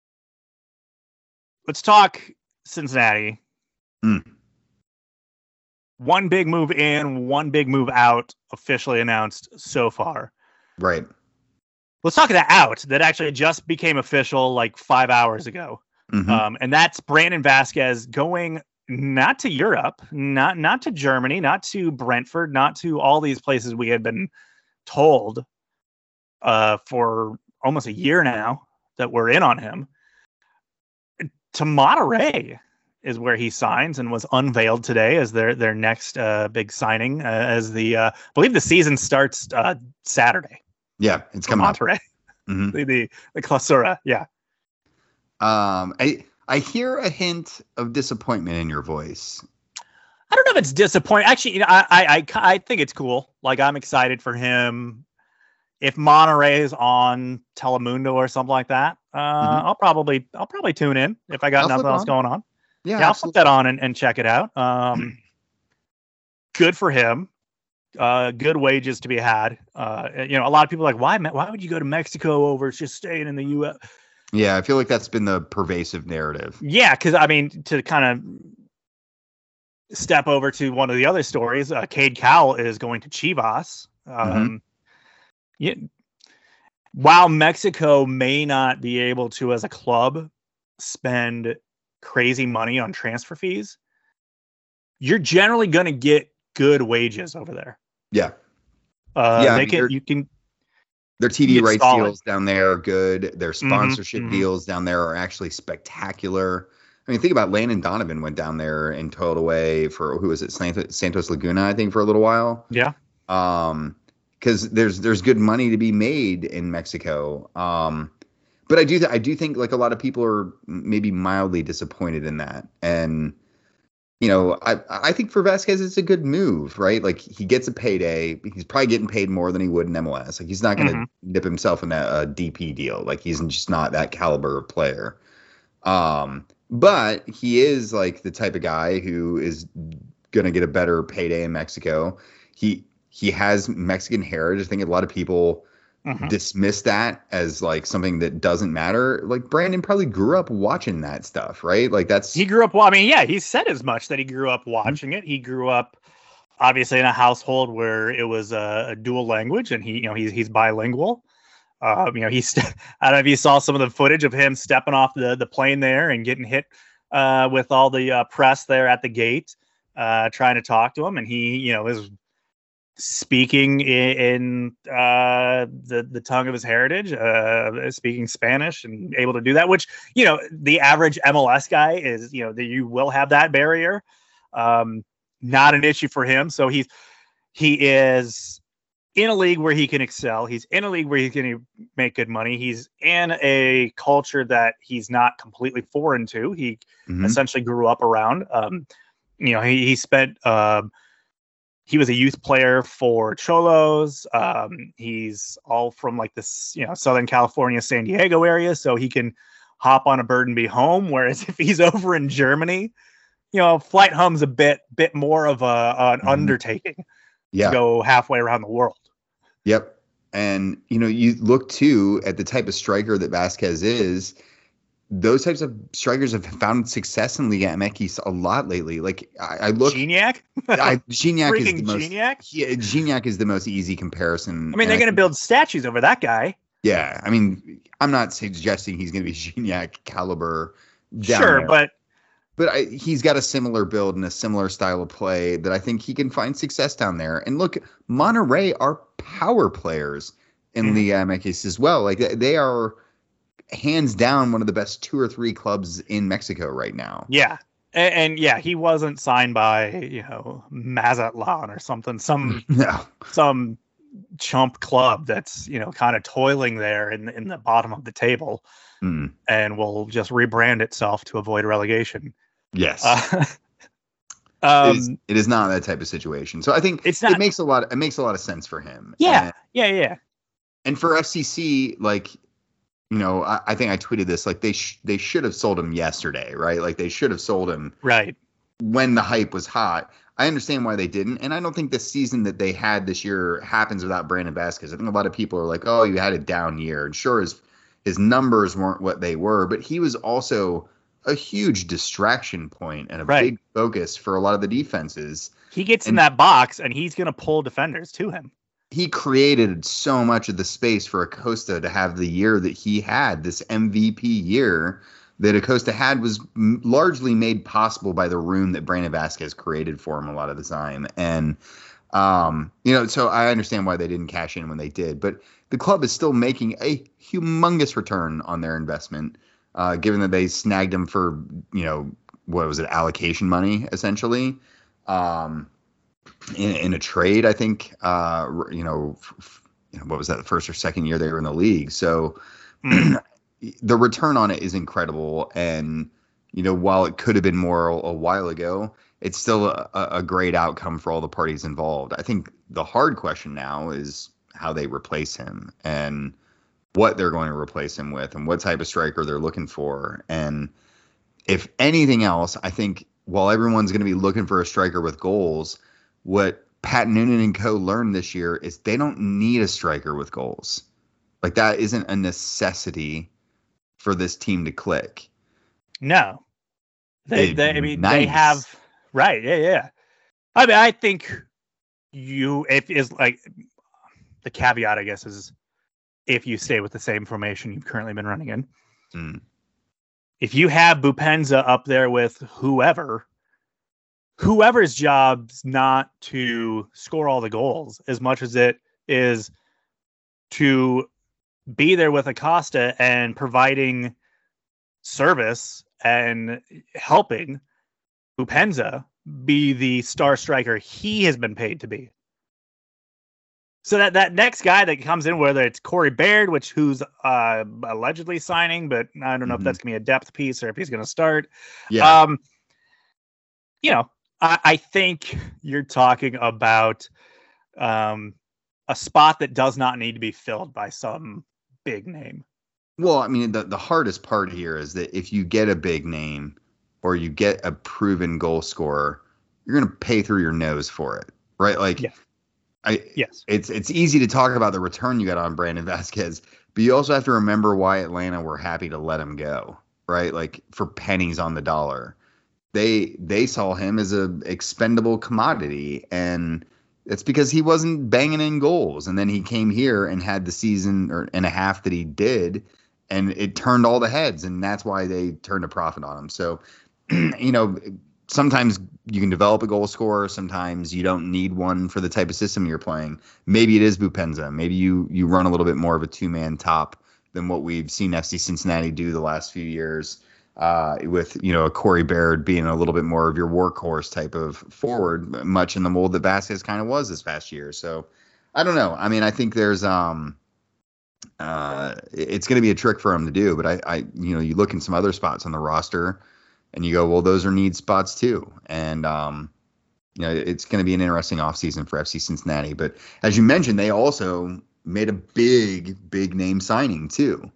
let's talk Cincinnati. Mm. One big move in, one big move out, officially announced so far. Right. Let's talk that out that actually just became official like five hours ago. Mhm. Um, and that's Brandon Vasquez going not to Europe, not not to Germany, not to Brentford, not to all these places we had been told uh, for almost a year now that we're in on him. To Monterrey is where he signs and was unveiled today as their their next uh, big signing. Uh, as the uh, I believe the season starts uh, Saturday. Yeah, it's for coming up. Monterrey, Mhm. the, the the Clausura, yeah. Um, I I hear a hint of disappointment in your voice. I don't know if it's disappointing. Actually, you know, I, I I I think it's cool. Like I'm excited for him. If Monterey is on Telemundo or something like that, uh, Mhm. I'll probably I'll probably tune in if I got I'll nothing flip else on. going on. Yeah, Yeah, I'll put absolutely. that on and, and check it out. Um, good for him. Uh, good wages to be had. Uh, you know, a lot of people are like, why Me- why would you go to Mexico over just staying in the U S? Yeah, I feel like that's been the pervasive narrative. Yeah, because I mean, to kind of step over to one of the other stories, uh, Cade Cowell is going to Chivas. Um, yeah, while Mexico may not be able to, as a club, spend crazy money on transfer fees, you're generally going to get good wages over there. Yeah. Uh, Yeah, I they mean, can. they're- You can. Their T V It's rights solid. deals down there are good. Their sponsorship mhm. deals down there are actually spectacular. I mean, think about Landon Donovan went down there and toiled away for who was it, Sant- Santos Laguna, I think, for a little while. Yeah. Um, because there's there's good money to be made in Mexico. Um, but I do th- I do think like a lot of people are maybe mildly disappointed in that, and you know, I I think for Vasquez it's a good move, right? Like he gets a payday. He's probably getting paid more than he would in M L S. Like he's not going to Mm-hmm. dip himself in a, a D P deal. Like he's just not that caliber of player. Um, but he is like the type of guy who is going to get a better payday in Mexico. He he has Mexican heritage. I think a lot of people Mm-hmm. dismiss that as like something that doesn't matter. Like Brandon probably grew up watching that stuff, right? Like that's He grew up. Well, I mean, yeah, he said as much that he grew up watching it. He grew up obviously in a household where it was a, a dual language, and he, you know, he's he's bilingual. Uh, you know, he's. I don't know if you saw some of the footage of him stepping off the the plane there and getting hit uh, with all the uh, press there at the gate, uh, trying to talk to him, and he, you know, is speaking in, in uh, the the tongue of his heritage, uh, speaking Spanish, and able to do that. Which, you know, the average M L S guy is, you know, that you will have that barrier. Um, not an issue for him. So he's he is in a league where he can excel. He's in a league where he's going to make good money. He's in a culture that he's not completely foreign to. He Mhm. essentially grew up around. Um, you know, he, he spent. Um, he was a youth player for Cholos. Um, he's all from like this, you know, Southern California, San Diego area, so he can hop on a bird and be home. Whereas if he's over in Germany, you know, flight home's a bit bit more of a an Mhm. undertaking yeah. to go halfway around the world. Yep. And, you know, you look too at the type of striker that Vasquez is. Those types of strikers have found success in Liga M X a lot lately. Like I, I look, Gignac? I, Gignac is Freaking the most. Gignac? Yeah, Gignac is the most easy comparison. I mean, and they're going to think- build statues over that guy. Yeah, I mean, I'm not suggesting he's going to be Gignac caliber. Down Sure, there. but But I, he's got a similar build and a similar style of play that I think he can find success down there. And look, Monterrey are power players in Mhm. Liga M X as well. Like they- they are hands down one of the best two or three clubs in Mexico right now. yeah. And, and yeah, he wasn't signed by, you know, Mazatlan or something, some No. some chump club that's, you know, kind of toiling there in in the bottom of the table, Mm. and will just rebrand itself to avoid relegation. Yes. Uh, it, is, um, it is not that type of situation. So I think It's it not- makes a lot it makes a lot of sense for him. yeah, And, yeah, yeah. and for F C C, like, you know, I, I think I tweeted this, like they sh- they should have sold him yesterday, right? Like they should have sold him Right. when the hype was hot. I understand why they didn't, and I don't think the season that they had this year happens without Brandon Vasquez. I think a lot of people are like, "Oh, you had a down year," and sure, his his numbers weren't what they were, but he was also a huge distraction point and a Right. big focus for a lot of the defenses. He gets in And- that box and he's going to pull defenders to him. He created so much of the space for Acosta to have the year that he had, this M V P year that Acosta had was m- largely made possible by the room that Brandon Vasquez created for him a lot of the time. And, um, you know, so I understand why they didn't cash in when they did, but the club is still making a humongous return on their investment, uh, given that they snagged him for, you know, what was it, allocation money, essentially. Um, in, in a trade, I think, uh, you know, f- you know, what was that, the first or second year they were in the league. So Mm. the return on it is incredible. And, you know, while it could have been more a, a while ago, it's still a, a great outcome for all the parties involved. I think the hard question now is how they replace him and what they're going to replace him with and what type of striker they're looking for. And if anything else, I think while everyone's going to be looking for a striker with goals, what Pat Noonan and co learned this year is they don't need a striker with goals. Like that isn't a necessity for this team to click. No. They, It'd they be I mean, nice. they have, right. Yeah, yeah. I mean, I think you, if is like the caveat, I guess, is if you stay with the same formation you've currently been running in. Mm. If you have Bupenza up there with whoever, whoever's job's not to score all the goals as much as it is to be there with Acosta and providing service and helping Bupenza be the star striker he has been paid to be. So that, that next guy that comes in, whether it's Corey Baird, which who's uh, allegedly signing, but I don't know Mhm. if that's gonna be a depth piece or if he's gonna start. Yeah. Um, you know, I, I think you're talking about um, a spot that does not need to be filled by some big name. Well, I mean, the, the hardest part here is that if you get a big name or you get a proven goal scorer, you're going to pay through your nose for it, right? Like, Yeah. I, yes, it's it's easy to talk about the return you got on Brandon Vasquez, but you also have to remember why Atlanta were happy to let him go, right? Like for pennies on the dollar, they they saw him as a expendable commodity, and it's because he wasn't banging in goals, and then he came here and had the season or and a half that he did. And it turned all the heads, and that's why they turned a profit on him. So, you know, sometimes you can develop a goal scorer. Sometimes you don't need one for the type of system you're playing. Maybe it is Boupendza. Maybe you you run a little bit more of a two-man top than what we've seen F C Cincinnati do the last few years, uh, with, you know, a Corey Baird being a little bit more of your workhorse type of forward, much in the mold that Vasquez kind of was this past year. So, I don't know. I mean, I think there's um. Uh, it's going to be a trick for him to do, but I, I, you know, you look in some other spots on the roster, and you go, well, those are need spots too, and um, you know, it's going to be an interesting offseason for F C Cincinnati. But as you mentioned, they also made a big, big name signing too.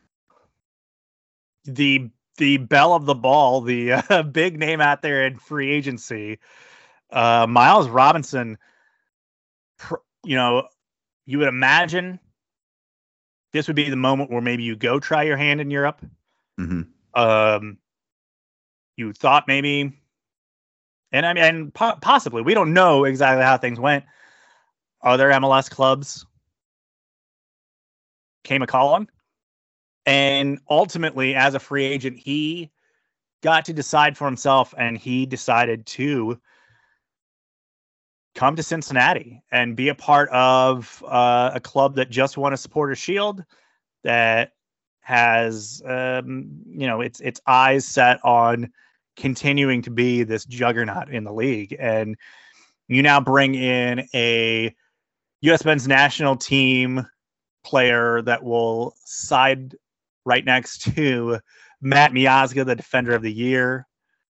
The the belle of the ball, the uh, big name out there in free agency, uh, Miles Robinson. Pr- you know, you would imagine this would be the moment where maybe you go try your hand in Europe. Mm-hmm. Um, you thought maybe, and I mean, and po- possibly, we don't know exactly how things went. Other M L S clubs came a call on, and ultimately, as a free agent, he got to decide for himself, and he decided to come to Cincinnati and be a part of uh, a club that just won a Supporters Shield, that has, um, you know, its its eyes set on continuing to be this juggernaut in the league. And you now bring in a U S men's national team player that will side right next to Matt Miazga, the defender of the year.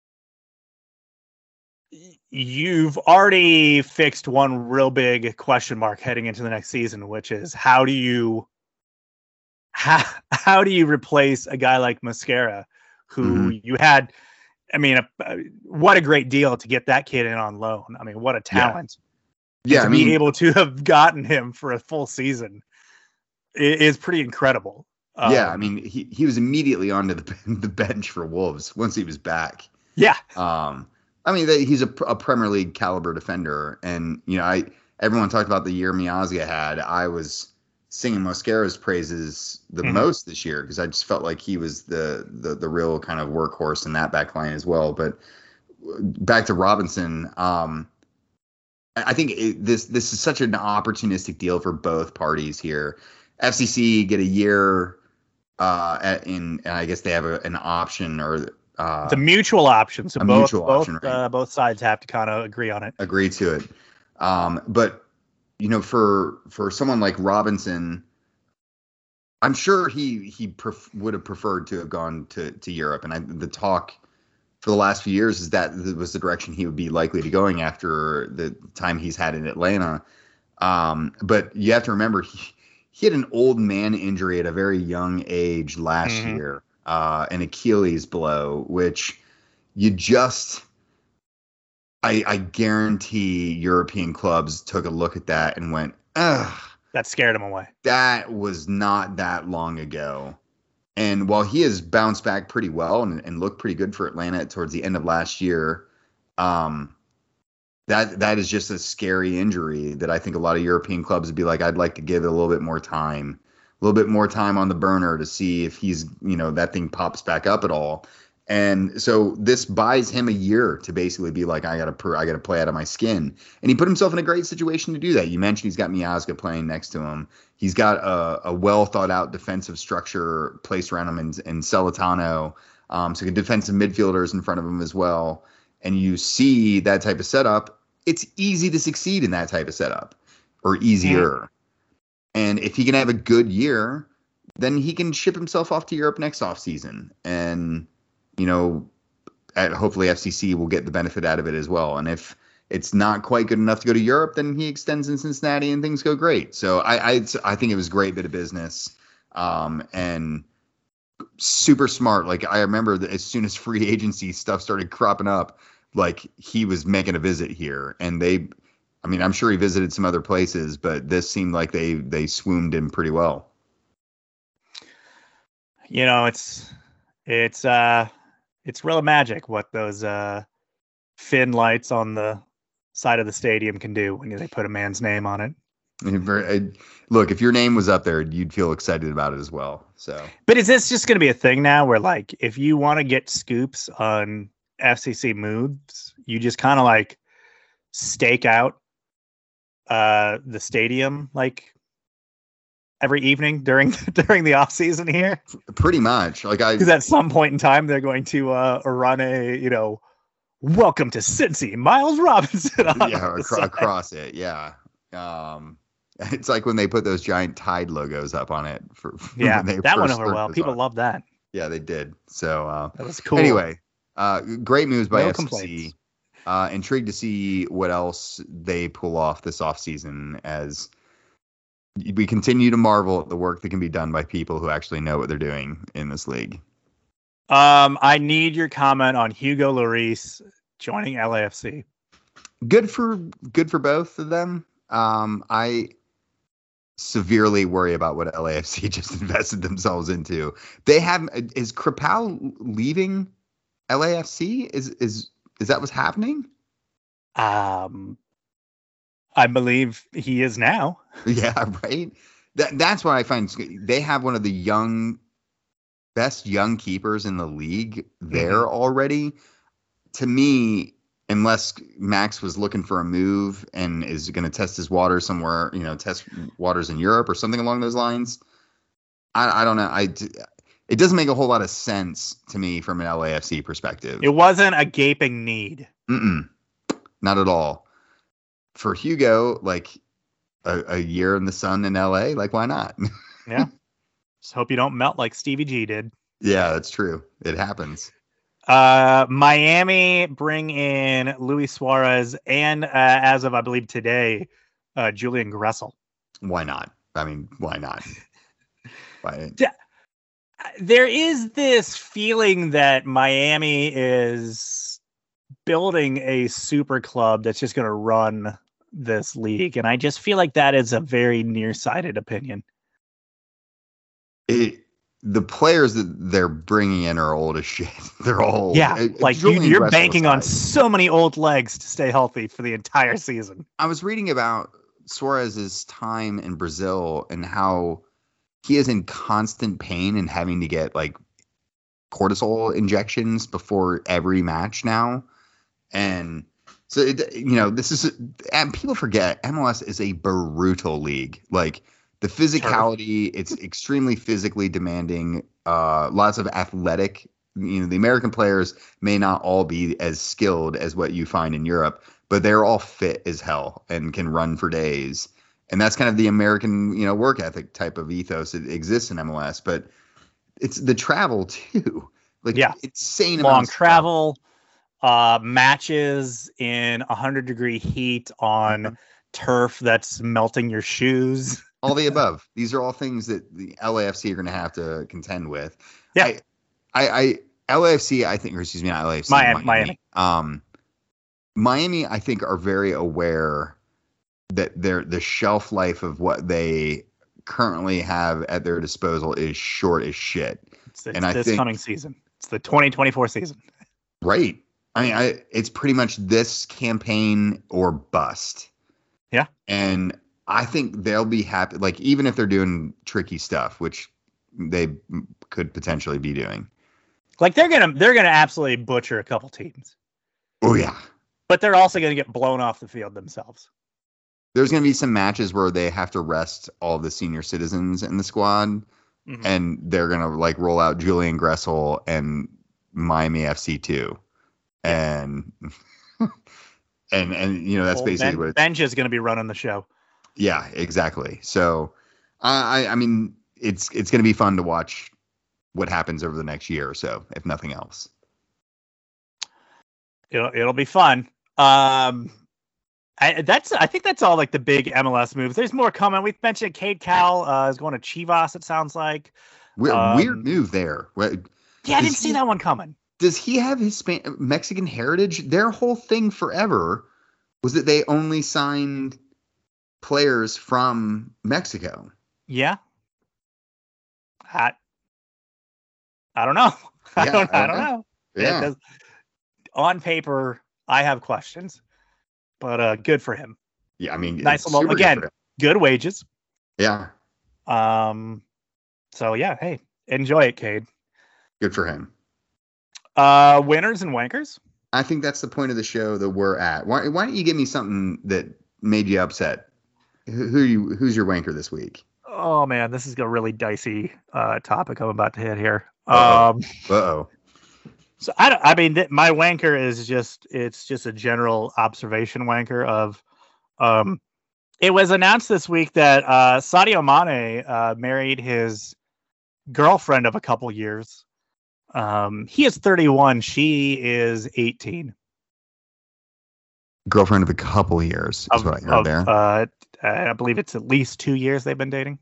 You've already fixed one real big question mark heading into the next season, which is how do you how, how do you replace a guy like Mosquera, who mm-hmm. you had? I mean, a, a, what a great deal to get that kid in on loan. I mean, what a talent. Yeah, yeah to I be mean, able to have gotten him for a full season is pretty incredible. Yeah, um, I mean, he, he was immediately onto the the bench for Wolves once he was back. Yeah. Um, I mean, he's a, a Premier League caliber defender, and you know, I everyone talked about the year Miazga had. I was singing Mosquera's praises the mm-hmm. most this year because I just felt like he was the, the the real kind of workhorse in that back line as well. But back to Robinson, um, I think it, this this is such an opportunistic deal for both parties here. F C C get a year, uh, at, in and I guess they have a, an option or. Uh, it's a mutual option, so a both mutual both, option, right? uh, both sides have to kind of agree on it. Agree to it, um, but you know, for for someone like Robinson, I'm sure he he pref- would have preferred to have gone to to Europe, and I, the talk for the last few years is that was the direction he would be likely to going after the time he's had in Atlanta. Um, but you have to remember he he had an old man injury at a very young age last mm-hmm. year. Uh, an Achilles blow, which you just, I, I guarantee European clubs took a look at that and went, ugh. That scared him away. That was not that long ago. And while he has bounced back pretty well and, and looked pretty good for Atlanta towards the end of last year, um, that that is just a scary injury that I think a lot of European clubs would be like, I'd like to give it a little bit more time. A little bit more time on the burner to see if he's, you know, that thing pops back up at all. And so this buys him a year to basically be like, I got to, I got to play out of my skin. And he put himself in a great situation to do that. You mentioned he's got Miazga playing next to him. He's got a, a well thought out defensive structure placed around him in, in Celentano. Um, so defensive midfielders in front of him as well. And you see that type of setup. It's easy to succeed in that type of setup, or easier. Mm-hmm. And if he can have a good year, then he can ship himself off to Europe next offseason. And, you know, at, hopefully F C C will get the benefit out of it as well. And if it's not quite good enough to go to Europe, then he extends in Cincinnati and things go great. So I I, I think it was a great bit of business, um, and super smart. Like I remember that as soon as free agency stuff started cropping up, like he was making a visit here, and they, I mean, I'm sure he visited some other places, but this seemed like they they swooned him pretty well. You know, it's it's uh it's real magic what those uh fin lights on the side of the stadium can do when they put a man's name on it. Look, if your name was up there, you'd feel excited about it as well. So, but is this just going to be a thing now where, like, if you want to get scoops on F C C moves, you just kind of like stake out uh, the stadium like every evening during during the off season here? Pretty much, like I, because at some point in time they're going to uh, run a you know, welcome to Cincy, Miles Robinson. On yeah, acro- across it, yeah. Um, It's like when they put those giant Tide logos up on it. For, for yeah, that went over well. People love that. Yeah, they did. So uh, that was cool. Anyway, uh, great moves by no F C C. Complaints. Uh, intrigued to see what else they pull off this offseason as we continue to marvel at the work that can be done by people who actually know what they're doing in this league. Um, I need your comment on Hugo Lloris joining L A F C. Good for good for both of them. Um, I severely worry about what L A F C just invested themselves into. They have is Kripal leaving L A F C? Is is is that what's happening? Um, I believe he is now. Yeah, right. That that's what I find. They have one of the young, best young keepers in the league there mm-hmm. already. To me, unless Max was looking for a move and is going to test his waters somewhere, you know, test waters in Europe or something along those lines. I, I don't know. I, it doesn't make a whole lot of sense to me from an L A F C perspective. It wasn't a gaping need. Mm-mm, not at all. For Hugo, like a, a year in the sun in L A, like why not? Yeah. Just hope you don't melt like Stevie G did. Yeah, that's true. It happens. Uh, Miami bring in Luis Suarez and, uh, as of I believe today, uh, Julian Gressel. Why not? I mean, why not? Why? There is this feeling that Miami is building a super club that's just going to run this league, and I just feel like that is a very nearsighted opinion. It. The players that they're bringing in are old as shit. They're all yeah. It, like you, you're banking on so many old legs to stay healthy for the entire season. I was reading about Suarez's time in Brazil and how he is in constant pain and having to get like cortisol injections before every match now. And so, it, you know, this is and people forget M L S is a brutal league. Like. The physicality, it's extremely physically demanding. Uh, lots of athletic. You know, the American players may not all be as skilled as what you find in Europe, but they're all fit as hell and can run for days. And that's kind of the American, you know, work ethic type of ethos that exists in M L S. But it's the travel too. Like, yeah, insane long travel, uh, matches in a hundred degree heat on mm-hmm. turf that's melting your shoes. All the above. These are all things that the L A F C are going to have to contend with. Yeah. I, I, I L A F C, I think, or excuse me, not L A F C. Miami. Miami. Miami. Um, Miami, I think, are very aware that their the shelf life of what they currently have at their disposal is short as shit. It's, it's and I this think, coming season. It's the twenty twenty-four season. Right. I mean, I it's pretty much this campaign or bust. Yeah. And I think they'll be happy, like, even if they're doing tricky stuff, which they could potentially be doing. Like, they're going to they're gonna absolutely butcher a couple teams. Oh, yeah. But they're also going to get blown off the field themselves. There's going to be some matches where they have to rest all the senior citizens in the squad, mm-hmm. and they're going to, like, roll out Julian Gressel and Miami F C too. And, and, and you know, that's Old basically ben, what it's... Benj is going to be running the show. Yeah, exactly. So, I, I mean, it's it's going to be fun to watch what happens over the next year or so, if nothing else. It'll it'll be fun. Um, I that's I think that's all like the big M L S moves. There's more coming. We've mentioned Cade Cowell uh, is going to Chivas. It sounds like weird, um, weird move there. Yeah, I didn't see he, that one coming. Does he have his Span- Mexican heritage? Their whole thing forever was that they only signed players from Mexico. Yeah. I, I don't know. I Yeah, don't. I don't okay. know. Yeah. Does, on paper, I have questions, but uh, good for him. Yeah, I mean, nice little again. Good, good wages. Yeah. Um. So yeah, hey, enjoy it, Cade. Good for him. Uh, winners and wankers. I think that's the point of the show that we're at. Why, why don't you give me something that made you upset? Who, who you? Who's your wanker this week? Oh man, this is a really dicey uh, topic I'm about to hit here. Uh-oh. Um, Uh-oh. So I, don't, I mean, th- my wanker is just, it's just a general observation wanker of, um, it was announced this week that uh, Sadio Mane uh, married his girlfriend of a couple years. Um, he is thirty-one. She is eighteen. Girlfriend of a couple years is of, what I heard of, there. Uh, I believe it's at least two years they've been dating.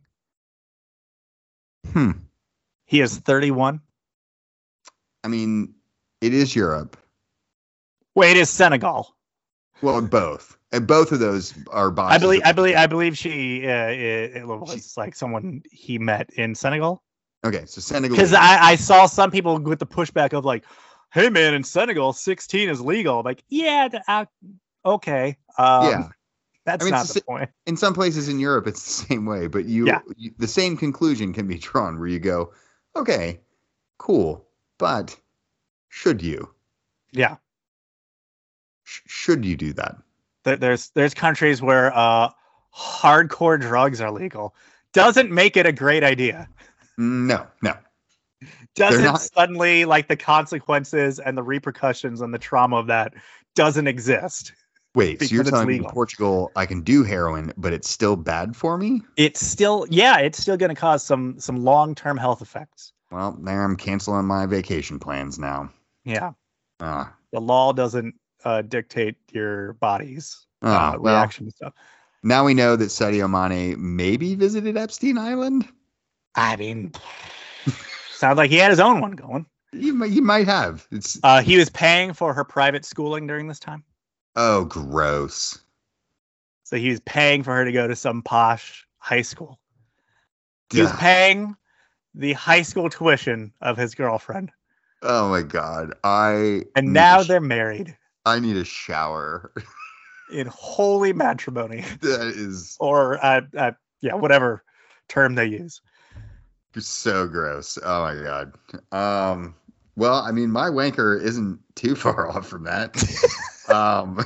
Hmm. He is thirty-one. I mean, it is Europe. Wait, it is Senegal. Well, both. And both of those are bosses. I believe. I believe. I believe she. Uh, it, it was she, like someone he met in Senegal. Okay, so Senegal. Because I, I saw some people with the pushback of like, "Hey, man, in Senegal, sixteen is legal." I'm like, yeah, uh, okay. Um, yeah, that's I mean, not the point. In some places in Europe, it's the same way, but you, yeah. you, the same conclusion can be drawn where you go, okay, cool, but should you? Yeah. Sh- should you do that? There's there's countries where uh, hardcore drugs are legal. Doesn't make it a great idea. No, no. Doesn't not... suddenly like the consequences and the repercussions and the trauma of that doesn't exist. Wait, so you're telling me in Portugal I can do heroin, but it's still bad for me? It's still, yeah, it's still going to cause some some long-term health effects. Well, there I'm canceling my vacation plans now. Yeah. Uh, the law doesn't uh, dictate your body's uh, uh, well, reaction to stuff. Now we know that Sadio Mane maybe visited Epstein Island. I mean, sounds like he had his own one going. You might, you might have. It's uh, he was paying for her private schooling during this time. Oh, gross. So he was paying for her to go to some posh high school. He was paying the high school tuition of his girlfriend. Oh my God. I And now sh- they're married. I need a shower. In holy matrimony. That is. Or, uh, uh, yeah, whatever term they use. So gross. Oh my God. Um, well, I mean, my wanker isn't too far off from that. um,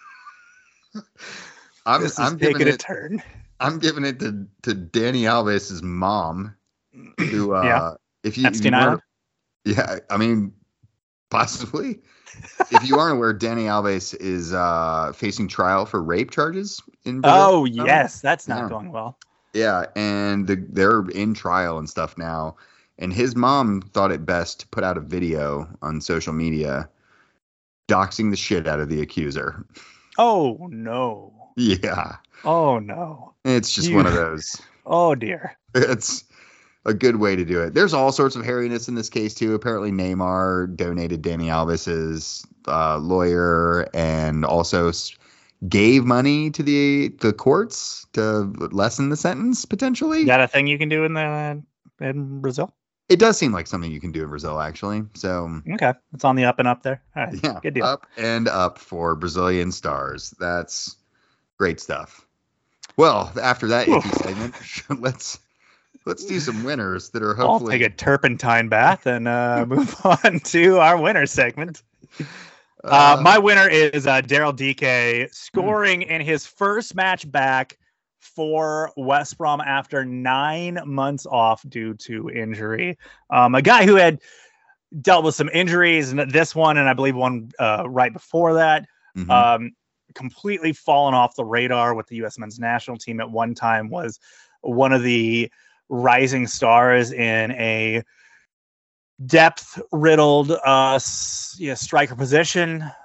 I'm, this is I'm taking giving a it, turn. I'm giving it to, to Danny Alves' mom. Who, uh, yeah. if you, Epstein you Island? Yeah, I mean, possibly. If you aren't aware, Danny Alves is uh, facing trial for rape charges in Brazil. Oh, yes. That's not yeah. going well. Yeah, and the, they're in trial and stuff now. And his mom thought it best to put out a video on social media doxing the shit out of the accuser. Oh, no. Yeah. Oh, no. It's just you... one of those. Oh, dear. It's a good way to do it. There's all sorts of hairiness in this case, too. Apparently, Neymar donated Danny Alves' uh, lawyer and also gave money to the the courts to lessen the sentence, potentially. Is that a thing you can do in the in Brazil? It does seem like something you can do in Brazil, actually. So okay, it's on the up and up there. All right, yeah, good deal. Up and up for Brazilian stars. That's great stuff. Well, after that icky segment, let's let's do some winners that are hopefully. I'll take a turpentine bath and uh, move on to our winner segment. Uh, uh, my winner is uh, Daryl Dike scoring hmm. in his first match back for West Brom after nine months off due to injury. Um, a guy who had dealt with some injuries, and this one, and I believe one uh, right before that, mm-hmm. um, completely fallen off the radar with the U S men's national team at one time, was one of the rising stars in a depth-riddled uh, yeah, striker position.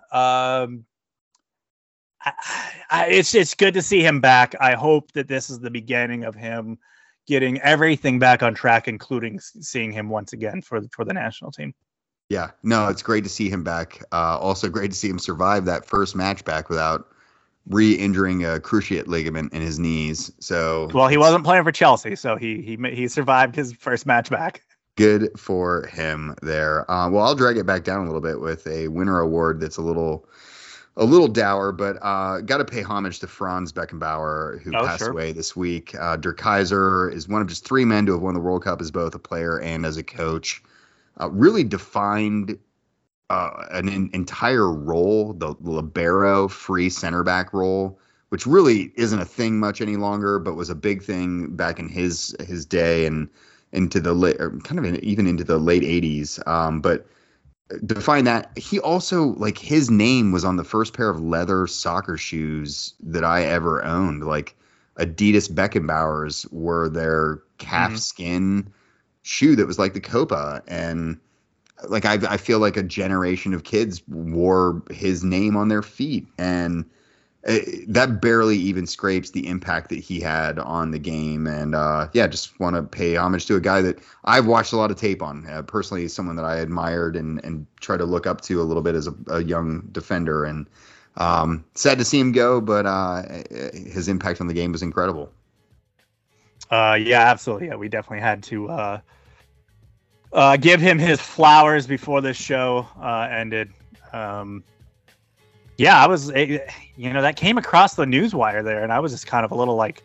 Um, I, I, it's it's good to see him back. I hope that this is the beginning of him getting everything back on track, including seeing him once again for for the national team. Yeah, no, it's great to see him back. Uh, also great to see him survive that first match back without re-injuring a cruciate ligament in his knees. So, well, he wasn't playing for Chelsea, so he he he survived his first match back. Good for him there. Uh, well, I'll drag it back down a little bit with a winter award that's a little a little dour, but uh, got to pay homage to Franz Beckenbauer, who oh, passed sure. away this week. Uh, Der Kaiser is one of just three men to have won the World Cup as both a player and as a coach. Uh, really defined uh, an in, entire role, the libero free center back role, which really isn't a thing much any longer, but was a big thing back in his his day and into the late, kind of in, even into the late eighties. Um, but define that. He also, like, his name was on the first pair of leather soccer shoes that I ever owned. Like, Adidas Beckenbauers were their calf mm-hmm. skin shoe that was like the Copa, and like I, I feel like a generation of kids wore his name on their feet, and it, that barely even scrapes the impact that he had on the game. And uh, yeah, just want to pay homage to a guy that I've watched a lot of tape on. Uh, personally, someone that I admired and and try to look up to a little bit as a, a young defender. And um, sad to see him go, but uh, his impact on the game was incredible. Uh, yeah, absolutely. Yeah, we definitely had to. Uh... Uh, give him his flowers before this show uh, ended. Um, yeah, I was, you know, that came across the newswire there, and I was just kind of a little like,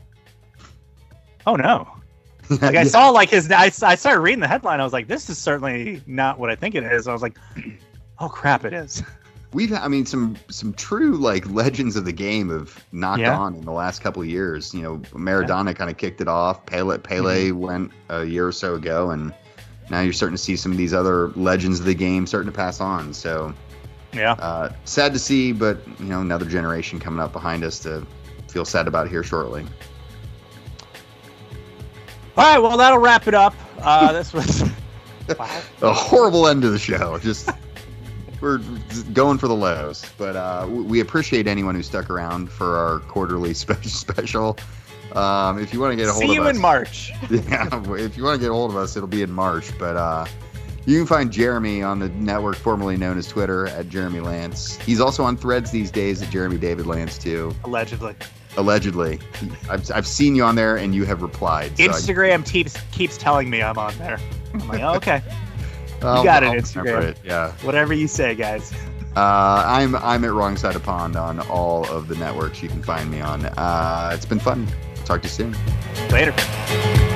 oh no. Like I yeah. saw like his, I, I started reading the headline. I was like, this is certainly not what I think it is. I was like, oh crap, it is. We've, I mean, some some true like legends of the game have knocked yeah. on in the last couple of years. You know, Maradona yeah. kind of kicked it off. Pele, Pele mm-hmm. went a year or so ago, and now you're starting to see some of these other legends of the game starting to pass on. So, yeah, uh, sad to see, but you know, another generation coming up behind us to feel sad about here shortly. All right, well, that'll wrap it up. Uh, this was wow. a horrible end to the show. Just we're going for the lows, but uh, we appreciate anyone who stuck around for our quarterly special. special. Um, if you want to get a hold See of you us, in March. yeah, if you want to get a hold of us, it'll be in March. But uh, you can find Jeremy on the network formerly known as Twitter at Jeremy Lance. He's also on Threads these days at Jeremy David Lance too. Allegedly. Allegedly. I've I've seen you on there and you have replied. So Instagram I, keeps keeps telling me I'm on there. I'm like, oh, okay. You I'll, got it, I'll Instagram. It, yeah. Whatever you say, guys. Uh, I'm I'm at Wrong Side of Pond on all of the networks you can find me on. Uh, it's been fun. Talk to you soon. Later.